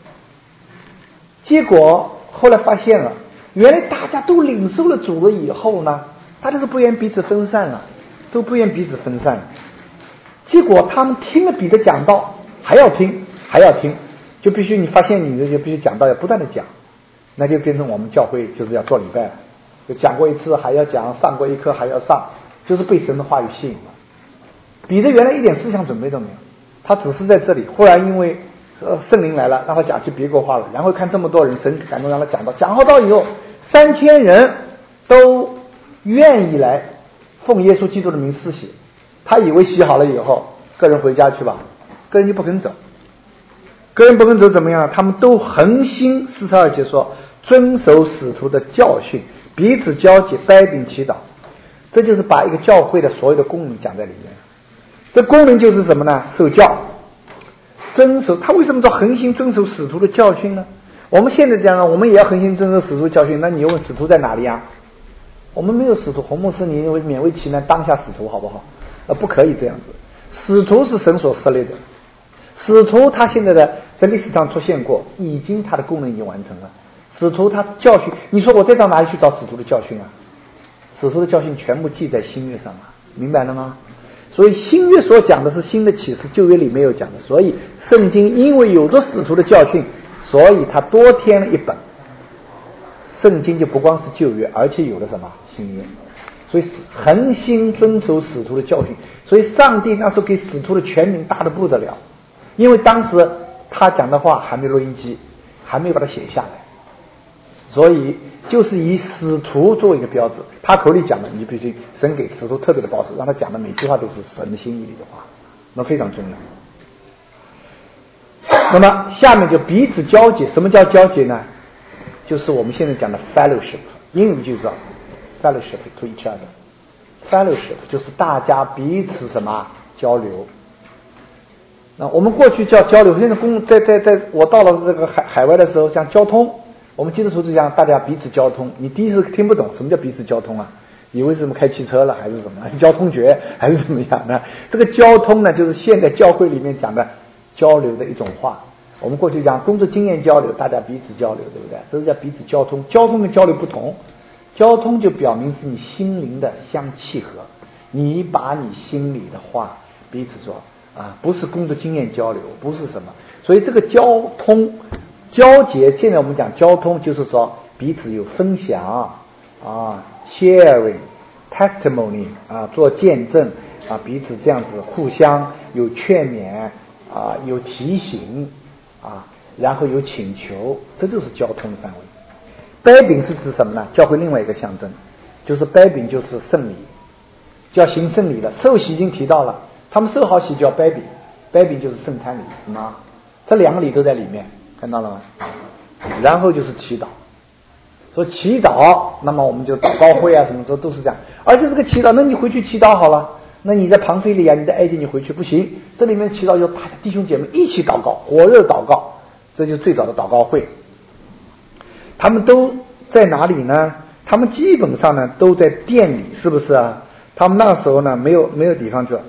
结果后来发现了，原来大家都领受了主了以后呢，大家都不愿彼此分散了，都不愿彼此分散。结果他们听了彼得讲道，还要听，还要听，就必须你发现你这就必须讲道要不断的讲，那就变成我们教会就是要做礼拜了，就讲过一次还要讲，上过一课还要上，就是被神的话语吸引了。彼得原来一点思想准备都没有，他只是在这里，忽然因为呃圣灵来了，让他讲起别国话了，然后看这么多人，神感动让他讲到，讲好到以后，三千人都愿意来奉耶稣基督的名施洗。他以为洗好了以后，个人回家去吧，个人就不肯走，个人不肯走怎么样？他们都恒心，四十二节说，遵守使徒的教训，彼此交接，掰饼祈祷。这就是把一个教会的所有的功能讲在里面。这功能就是什么呢？受教，遵守。他为什么说恒心遵守使徒的教训呢？我们现在讲了，我们也要恒心遵守使徒教训。那你又问使徒在哪里啊？我们没有使徒，洪牧师你勉为其难当下使徒好不好？呃，不可以这样子。使徒是神所设立的，使徒他现在的在历史上出现过，已经他的功能已经完成了。使徒他教训，你说我再到哪里去找使徒的教训啊？使徒的教训全部记在新约上了，明白了吗？所以新约所讲的是新的启示，旧约里没有讲的。所以圣经因为有着使徒的教训，所以他多添了一本。圣经就不光是旧约，而且有了什么新约。所以恒心遵守使徒的教训，所以上帝那时候给使徒的权柄大得不得了，因为当时他讲的话还没录音机，还没有把它写下来，所以就是以使徒作为一个标志，他口里讲的，你必须神给使徒特别的保守，让他讲的每句话都是神的心意里的话，那非常重要。那么下面就彼此交接，什么叫交接呢？就是我们现在讲的 fellowship， 英语就叫fellowship to each other。 fellowship 就是大家彼此什么交流。那我们过去叫交流，现在公在在在我到了这个海海外的时候，像交通，我们基督徒就讲大家彼此交通。你第一次听不懂什么叫彼此交通啊，以为是什么开汽车了还是什么交通学还是怎么样呢？这个交通呢，就是现在教会里面讲的交流的一种话。我们过去讲工作经验交流，大家彼此交流，对不对？这是叫彼此交通。交通跟交流不同，交通就表明是你心灵的相契合，你把你心里的话彼此说啊，不是工作经验交流，不是什么。所以这个交通交结，现在我们讲交通就是说彼此有分享啊 sharing testimony 啊，做见证啊，彼此这样子互相有劝勉啊，有提醒啊，然后有请求，这就是交通的范围。掰饼是指什么呢？教会另外一个象征，就是掰饼就是圣礼，叫行圣礼了。受洗已经提到了，他们受好洗就要掰饼，掰饼就是圣餐礼，什么？这两个礼都在里面，看到了吗？然后就是祈祷， 说祈祷，那么我们就祷告会啊，什么时候都是这样。而且这个祈祷，那你回去祈祷好了，那你在庞菲利亚，你在埃及，你回去不行，这里面祈祷有大家弟兄姐妹一起祷告，火热祷告，这就是最早的祷告会。他们都在哪里呢？他们基本上呢都在店里，是不是啊？他们那时候呢没有没有地方去，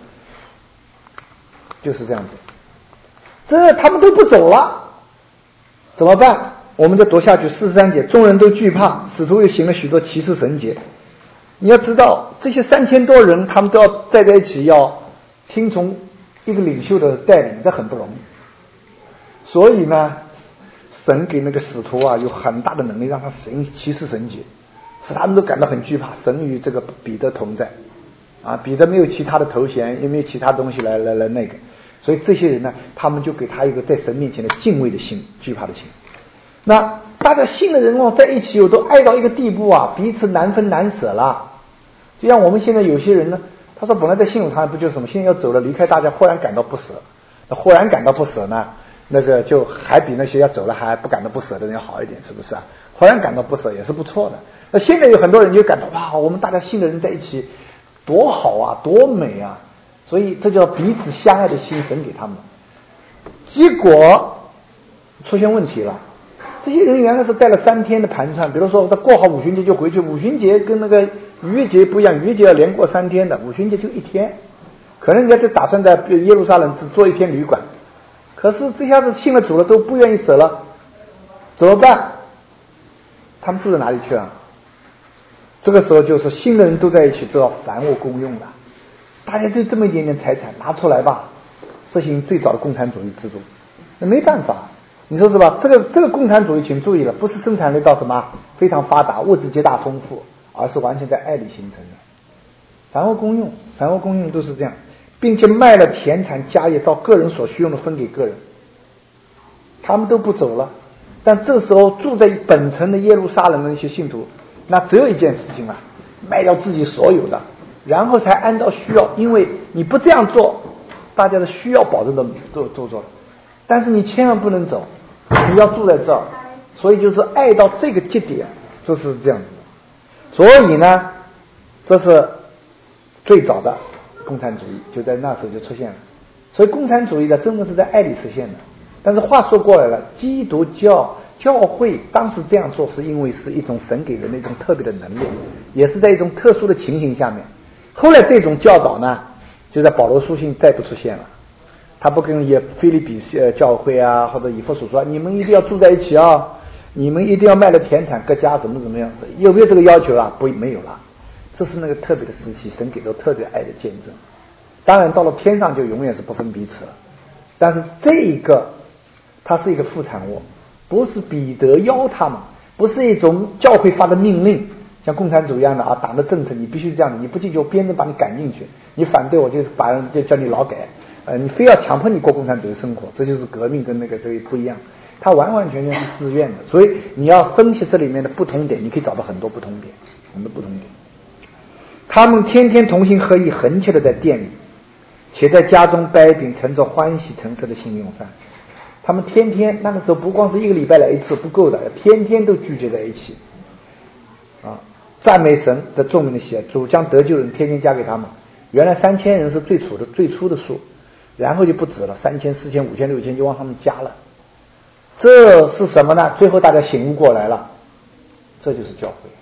就是这样子。这他们都不走了，怎么办？我们就读下去四十三节，众人都惧怕，使徒又行了许多奇事神迹。你要知道，这些三千多人，他们都要站在一起，要听从一个领袖的带领，这很不容易。所以呢，神给那个使徒啊有很大的能力，让他行奇事神迹，使他们都感到很惧怕。神与这个彼得同在啊，彼得没有其他的头衔，也没有其他东西来来来那个，所以这些人呢，他们就给他一个在神面前的敬畏的心，惧怕的心。那大家信的人哦，在一起有都爱到一个地步啊，彼此难分难舍了。就像我们现在有些人呢，他说本来在信主堂不就是什么，现在要走了离开大家，忽然感到不舍。那忽然感到不舍呢，那个就还比那些要走了还不感到不舍的人要好一点，是不是啊？忽然感到不舍也是不错的。那现在有很多人就感到哇，我们大家信的人在一起多好啊，多美啊，所以这叫彼此相爱的心，神给他们。结果出现问题了。这些人原来是带了三天的盘缠，比如说他过好五旬节就回去，五旬节跟那个逾越节不一样，逾越节要连过三天的，五旬节就一天，可能人家就打算在耶路撒冷只做一天旅馆，可是这下子信了主了都不愿意舍了，怎么办？他们住在哪里去啊？这个时候就是新的人都在一起，都要凡物公用的，大家就这么一点点财产拿出来吧，实行最早的共产主义制度，那没办法。你说是吧？这个这个共产主义，请注意了，不是生产力到什么非常发达，物质极大丰富，而是完全在爱里形成的。凡物公用，凡物公用都是这样，并且卖了田产家业，照个人所需用的分给个人。他们都不走了，但这时候住在本城的耶路撒冷的那些信徒，那只有一件事情了，卖掉自己所有的，然后才按照需要，因为你不这样做，大家的需要保证都都都做了，但是你千万不能走。你要住在这儿，所以就是爱到这个节点，就是这样子的。所以呢，这是最早的共产主义，就在那时候就出现了。所以共产主义呢，真的是在爱里实现的。但是话说过来了，基督教教会当时这样做，是因为是一种神给人的一种特别的能力，也是在一种特殊的情形下面。后来这种教导呢，就在保罗书信再不出现了。他不跟也腓立比呃教会啊或者以弗所说，你们一定要住在一起啊，你们一定要卖了田产各家怎么怎么样，有没有这个要求啊？不，没有了。这是那个特别的时期，神给了特别爱的见证。当然到了天上就永远是不分彼此了。但是这一个它是一个副产物，不是彼得邀他们，不是一种教会发的命令，像共产主义一样的啊，党的政策你必须这样的，你不进去我鞭子把你赶进去，你反对我就是把人就叫你劳改。呃，你非要强迫你过共产主义生活，这就是革命跟那个这个不一样，它完完全全是自愿的。所以你要分析这里面的不同点，你可以找到很多不同点，很多不同点。他们天天同心合意，恒切的在店里，且在家中掰饼，盛着欢喜诚实的心用饭。他们天天那个时候不光是一个礼拜来一次不够的，天天都聚集在一起啊，赞美神的众民的喜爱，主将得救人天天加给他们。原来三千人是最初的最初的数。然后就不止了，三千、四千、五千、六千就往他们加了。这是什么呢？最后大家醒悟过来了，这就是教会。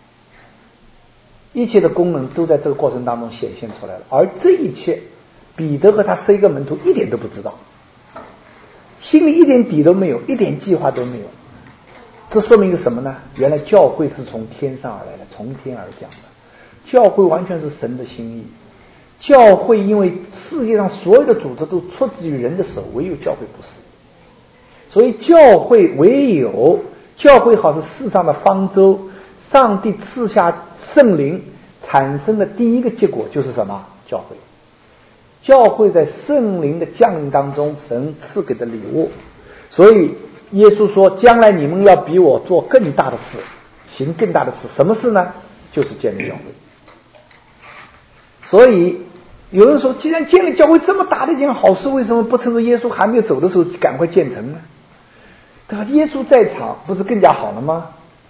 一切的功能都在这个过程当中显现出来了，而这一切，彼得和他十一个门徒一点都不知道，心里一点底都没有，一点计划都没有。这说明一个什么呢？原来教会是从天上而来的，从天而降的。教会完全是神的心意。教会因为世界上所有的组织都出自于人的手，唯有教会不是，所以教会唯有教会好是世上的方舟，上帝赐下圣灵产生的第一个结果就是什么？教会。教会在圣灵的降临当中，神赐给的礼物。所以耶稣说，将来你们要比我做更大的事，行更大的事。什么事呢？就是建立教会。所以有人说，既然建立教会这么大的一件好事，为什么不趁着耶稣还没有走的时候赶快建成呢？对吧？耶稣在场不是更加好了吗？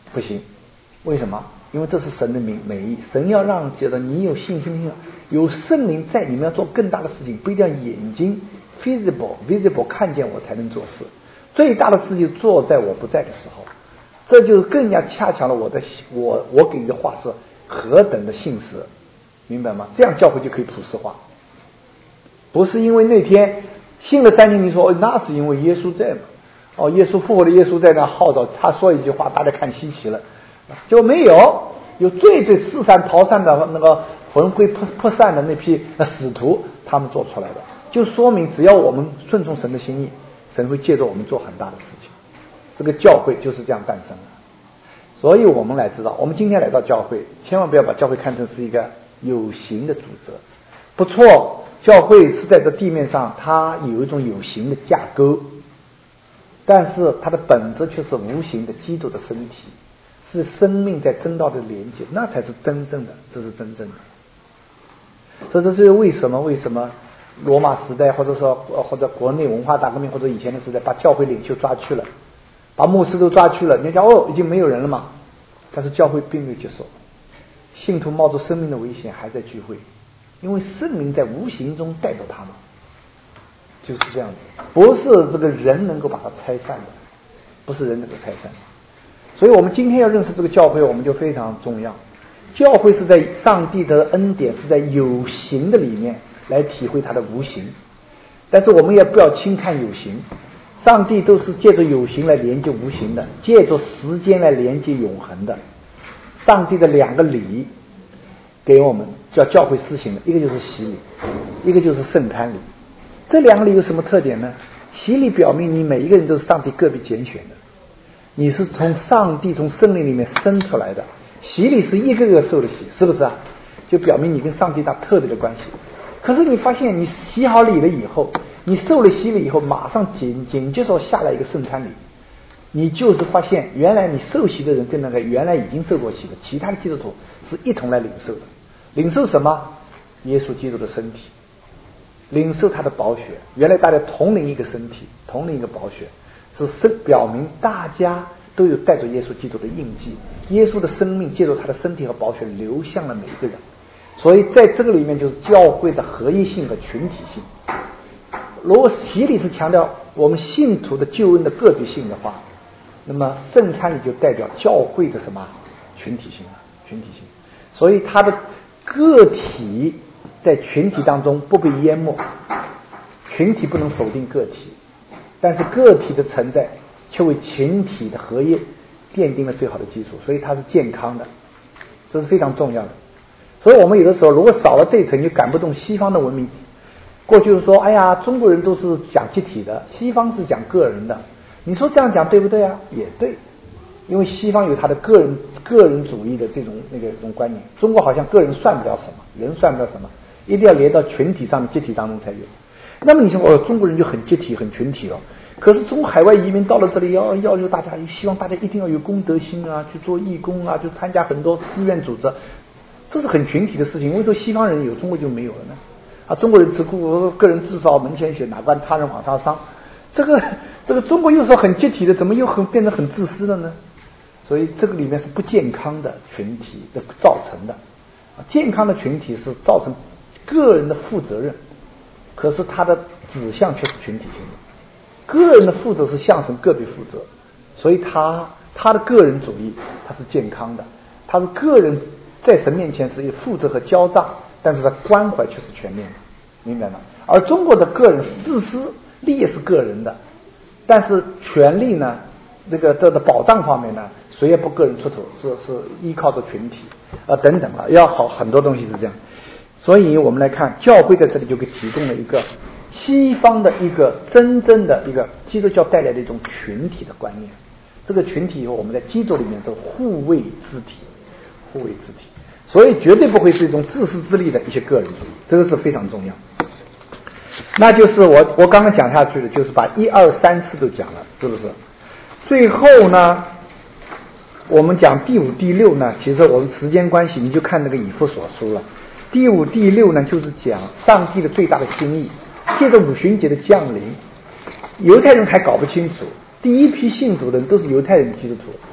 不行。为什么？因为这是神的美美意，神要让觉得你有信心，有圣灵在，你们要做更大的事情，不一定要眼睛 visible visible 看见我才能做事，最大的事情做在我不在的时候，这就更加恰强了我的我我给你的话是何等的信实，明白吗？这样教会就可以普世化，不是因为那天信了三年，你说、哦、那是因为耶稣在嘛？哦，耶稣复活的耶稣在那号召，他说一句话，大家看稀奇了，就没有有最最四散逃散的那个魂飞魄魄散的那批使徒，他们做出来的，就说明只要我们顺从神的心意，神会借着我们做很大的事情。这个教会就是这样诞生的。所以我们来知道，我们今天来到教会，千万不要把教会看成是一个有形的组织。不错，教会是在这地面上，它有一种有形的架构，但是它的本质却是无形的基督的身体，是生命在真道的连接，那才是真正的，这是真正的。这就是为什么为什么罗马时代或者说或者国内文化大革命或者以前的时代把教会领袖抓去了，把牧师都抓去了，人家哦已经没有人了嘛，但是教会并没有接受，信徒冒着生命的危险还在聚会，因为圣灵在无形中带着他们，就是这样子，不是这个人能够把它拆散的，不是人能够拆散的。所以我们今天要认识这个教会，我们就非常重要。教会是在上帝的恩典是在有形的里面来体会它的无形，但是我们也不要轻看有形，上帝都是借着有形来连接无形的，借着时间来连接永恒的。上帝的两个礼给我们叫教会施行的，一个就是洗礼，一个就是圣餐礼。这两个礼有什么特点呢？洗礼表明你每一个人都是上帝个别拣选的，你是从上帝从圣灵里面生出来的。洗礼是一个个受的洗，是不是啊？就表明你跟上帝大特别的关系。可是你发现你洗好礼了以后，你受了洗礼以后，马上紧紧接着下来一个圣餐礼，你就是发现原来你受洗的人跟那个原来已经受过洗的其他的基督徒是一同来领受的。领受什么？耶稣基督的身体，领受他的宝血。原来大家同领一个身体，同领一个宝血，是表明大家都有带着耶稣基督的印记，耶稣的生命借助他的身体和宝血流向了每一个人。所以在这个里面就是教会的合一性和群体性。如果洗礼是强调我们信徒的救恩的个别性的话，那么圣餐礼就代表教会的什么群体性群体性。所以它的个体在群体当中不被淹没，群体不能否定个体，但是个体的存在却为群体的合一奠定了最好的基础，所以它是健康的，这是非常重要的。所以我们有的时候如果少了这一层，就赶不动西方的文明。过去是说哎呀中国人都是讲集体的，西方是讲个人的，你说这样讲对不对啊？也对，因为西方有他的个人个人主义的这种那个这种观念，中国好像个人算不了什么，人算不了什么，一定要连到群体上的集体当中才有。那么你说哦，中国人就很集体很群体哦，可是中海外移民到了这里要要求大家，希望大家一定要有公德心啊，去做义工啊，去参加很多志愿组织，这是很群体的事情。为什么西方人有，中国就没有了呢？啊，中国人只顾个人自扫门前雪，哪管他人往上伤。这个这个中国又说很集体的，怎么又很变得很自私了呢？所以这个里面是不健康的群体的造成的。健康的群体是造成个人的负责任，可是他的指向却是群体性的。个人的负责是向神个别负责，所以他他的个人主义他是健康的，他是个人在神面前是有负责和交账，但是他关怀却是全面的，明白吗？而中国的个人自私，利益是个人的，但是权利呢，这个这个保障方面呢，谁也不个人出头，是是依靠着群体啊等等啊，要好很多东西是这样。所以我们来看，教会在这里就给提供了一个西方的一个真正的一个基督教带来的一种群体的观念。这个群体以后，我们在基督里面是互为肢体，互为肢体，所以绝对不会是一种自私自利的一些个人主义，这个是非常重要。那就是我我刚刚讲下去的，就是把一二三四都讲了，是不是？最后呢，我们讲第五、第六呢，其实我们时间关系，你就看那个以弗所书了。第五、第六呢，就是讲上帝的最大的心意，借着五旬节的降临，犹太人还搞不清楚，第一批信主的人都是犹太人基督徒，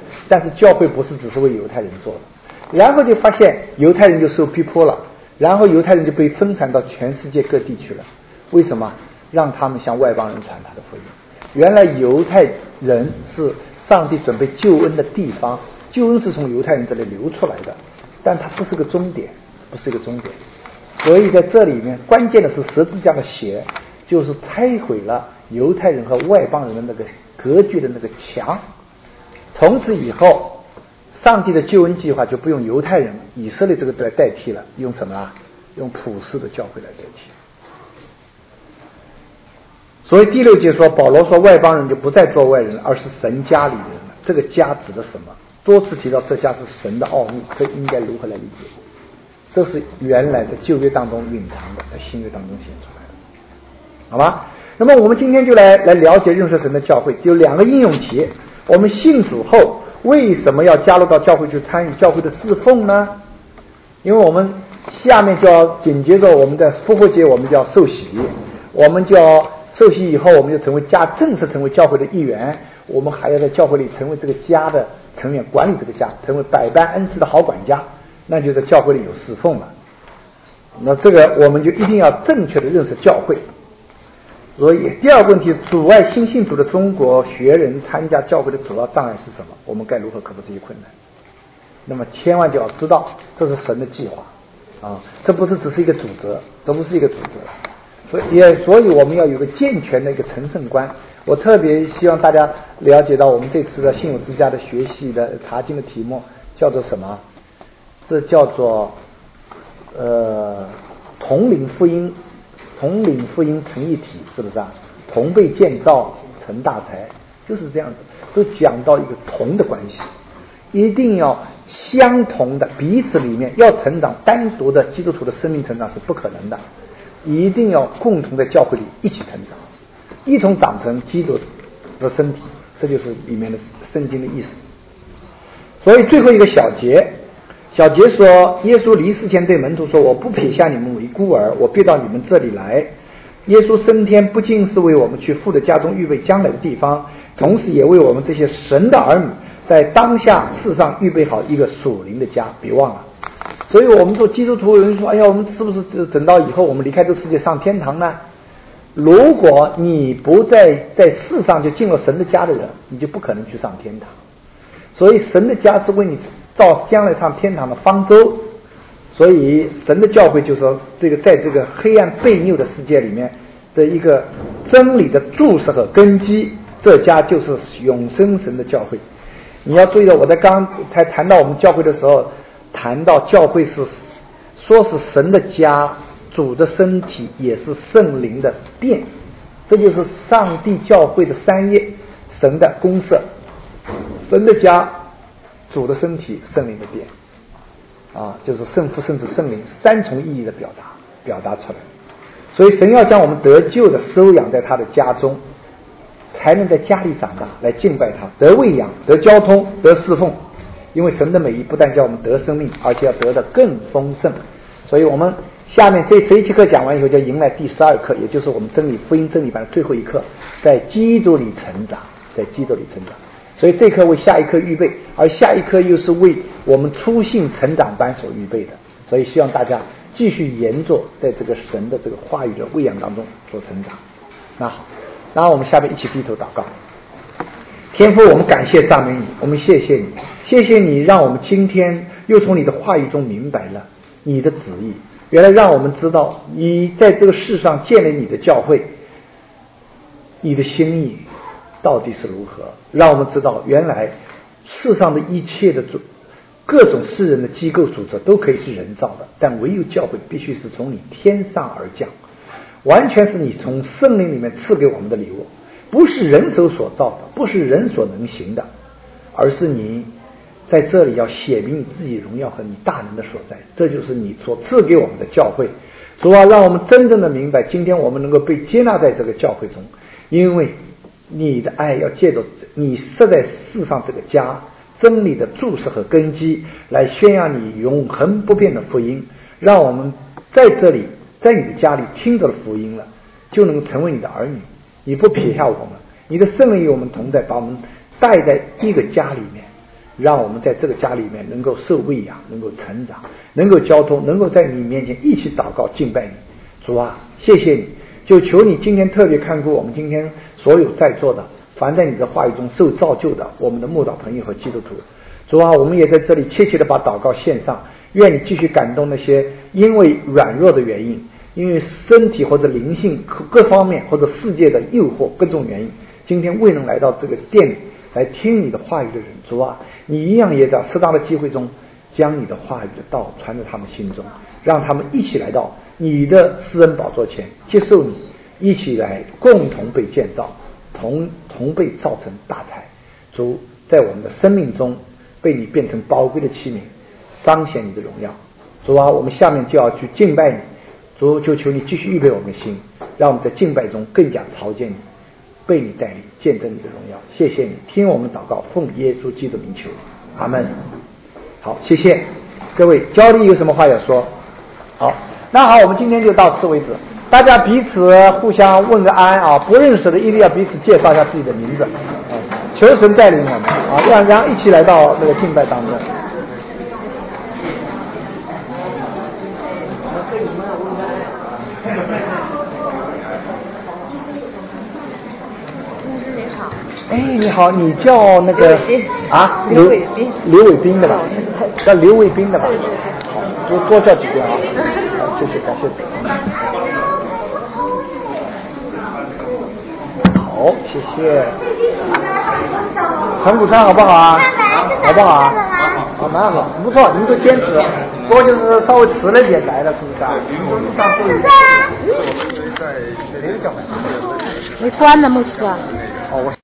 但是教会不是只是为犹太人做的。然后就发现犹太人就受逼迫了，然后犹太人就被分散到全世界各地去了。为什么？让他们向外邦人传他的福音。原来犹太人是上帝准备救恩的地方，救恩是从犹太人这里流出来的，但它不是个终点，不是一个终点。所以在这里面关键的是十字架的血，就是拆毁了犹太人和外邦人的那个隔绝的那个墙。从此以后，上帝的救恩计划就不用犹太人以色列这个来代替了，用什么啊？用普世的教会来代替。所以第六节说，保罗说外邦人就不再做外人，而是神家里人了。这个家指的什么？多次提到这家是神的奥秘，这应该如何来理解？这是原来在旧约当中隐藏的，在新约当中显出来的，好吧？那么我们今天就来来了解认识神的教会，有两个应用题。我们信主后为什么要加入到教会去参与教会的侍奉呢？因为我们下面就要紧接着我们的复活节，我们就要受洗，我们就要受洗以后，我们就成为家，正式成为教会的一员。我们还要在教会里成为这个家的成员，管理这个家，成为百般恩赐的好管家，那就在教会里有侍奉了。那这个我们就一定要正确的认识教会。所以第二个问题，阻碍新信徒的中国学人参加教会的主要障碍是什么？我们该如何克服这些困难？那么千万就要知道，这是神的计划啊，这不是只是一个主责，这不是一个主责。所以也所以我们要有个健全的一个成圣观。我特别希望大家了解到，我们这次的信友之家的学习的查经的题目叫做什么？这叫做呃同领福音，同领福音成一体，是不是啊？同被建造成大才，就是这样子，都讲到一个同的关系，一定要相同的，彼此里面要成长，单独的基督徒的生命成长是不可能的，一定要共同在教会里一起成长，一同长成基督的身体，这就是里面的圣经的意思。所以最后一个小节，小节说，耶稣离世前对门徒说，我不撇下你们为孤儿，我必到你们这里来。耶稣升天不仅是为我们去父的家中预备将来的地方，同时也为我们这些神的儿女在当下世上预备好一个属灵的家，别忘了。所以我们做基督徒，有人说，哎呀，我们是不是等到以后我们离开这个世界上天堂呢？如果你不在在世上就进了神的家的人，你就不可能去上天堂。所以神的家是为你造将来上天堂的方舟。所以神的教会就是说，这个在这个黑暗悖谬的世界里面的一个真理的注释和根基，这家就是永生神的教会。你要注意到，我在刚才谈到我们教会的时候，谈到教会是说是神的家，主的身体也是圣灵的殿，这就是上帝教会的三业，神的公社，神的家，主的身体，圣灵的殿啊，就是圣父、圣子、圣灵三重意义的表达表达出来。所以神要将我们得救的收养在他的家中，才能在家里长大，来敬拜他，得喂养，得交通，得侍奉。因为神的美意不但叫我们得生命，而且要得的更丰盛。所以我们下面这十一期课讲完以后，就迎来第十二课，也就是我们真理福音真理班的最后一课，在基督里成长，在基督里成长。所以这课为下一课预备，而下一课又是为我们初信成长班所预备的。所以希望大家继续沿着在这个神的这个话语的喂养当中做成长。那好，然后我们下面一起低头祷告。天父，我们感谢赞美你，我们谢谢你，谢谢你让我们今天又从你的话语中明白了你的旨意，原来让我们知道你在这个世上建立你的教会，你的心意到底是如何，让我们知道原来世上的一切的各种世人的机构组织都可以是人造的，但唯有教会必须是从你天上而降，完全是你从圣灵里面赐给我们的礼物，不是人手所造的，不是人所能行的，而是你在这里要显明你自己荣耀和你大能的所在，这就是你所赐给我们的教会。主啊，让我们真正的明白，今天我们能够被接纳在这个教会中，因为你的爱要借着你设在世上这个家真理的注释和根基，来宣扬你永恒不变的福音，让我们在这里在你的家里听着了福音了，就能成为你的儿女。你不撇下我们，你的圣灵与我们同在，把我们带在一个家里面， 让我们在这个家里面能够受喂养，能够成长，能够交通，能够在你面前一起祷告敬拜你。主啊，谢谢你，就求你今天特别看顾我们今天所有在座的凡在你的话语中受造就的我们的牧导朋友和基督徒。主啊，我们也在这里切切的把祷告献上，愿你继续感动那些因为软弱的原因，因为身体或者灵性各方面或者世界的诱惑各种原因，今天未能来到这个店里来听你的话语的人，主啊，你一样也在适当的机会中将你的话语的道传在他们心中，让他们一起来到你的施恩宝座前接受你，一起来共同被建造，同同被造成大财。主，在我们的生命中被你变成宝贵的器皿，彰显你的荣耀。主啊，我们下面就要去敬拜你，主，就求你继续预备我们的心，让我们在敬拜中更加朝见你，被你带领，见证你的荣耀。谢谢你，听我们祷告，奉耶稣基督名求，阿门。好，谢谢各位。焦虑有什么话要说？好，那好，我们今天就到此为止。大家彼此互相问个安啊，不认识的一定要彼此介绍一下自己的名字啊，求神带领我们啊，让让一起来到那个敬拜当中。哎，你好，你叫那个啊，刘伟斌，刘伟斌的吧？叫刘伟斌的吧？好，多多叫几遍啊！好，谢谢，感谢。好，谢谢。陈古山好不好啊？好不好啊？好，蛮好，不错，你们都坚持，不过就是稍微迟了一点来了，是不是啊？上次你关了没事啊？ 哦，我。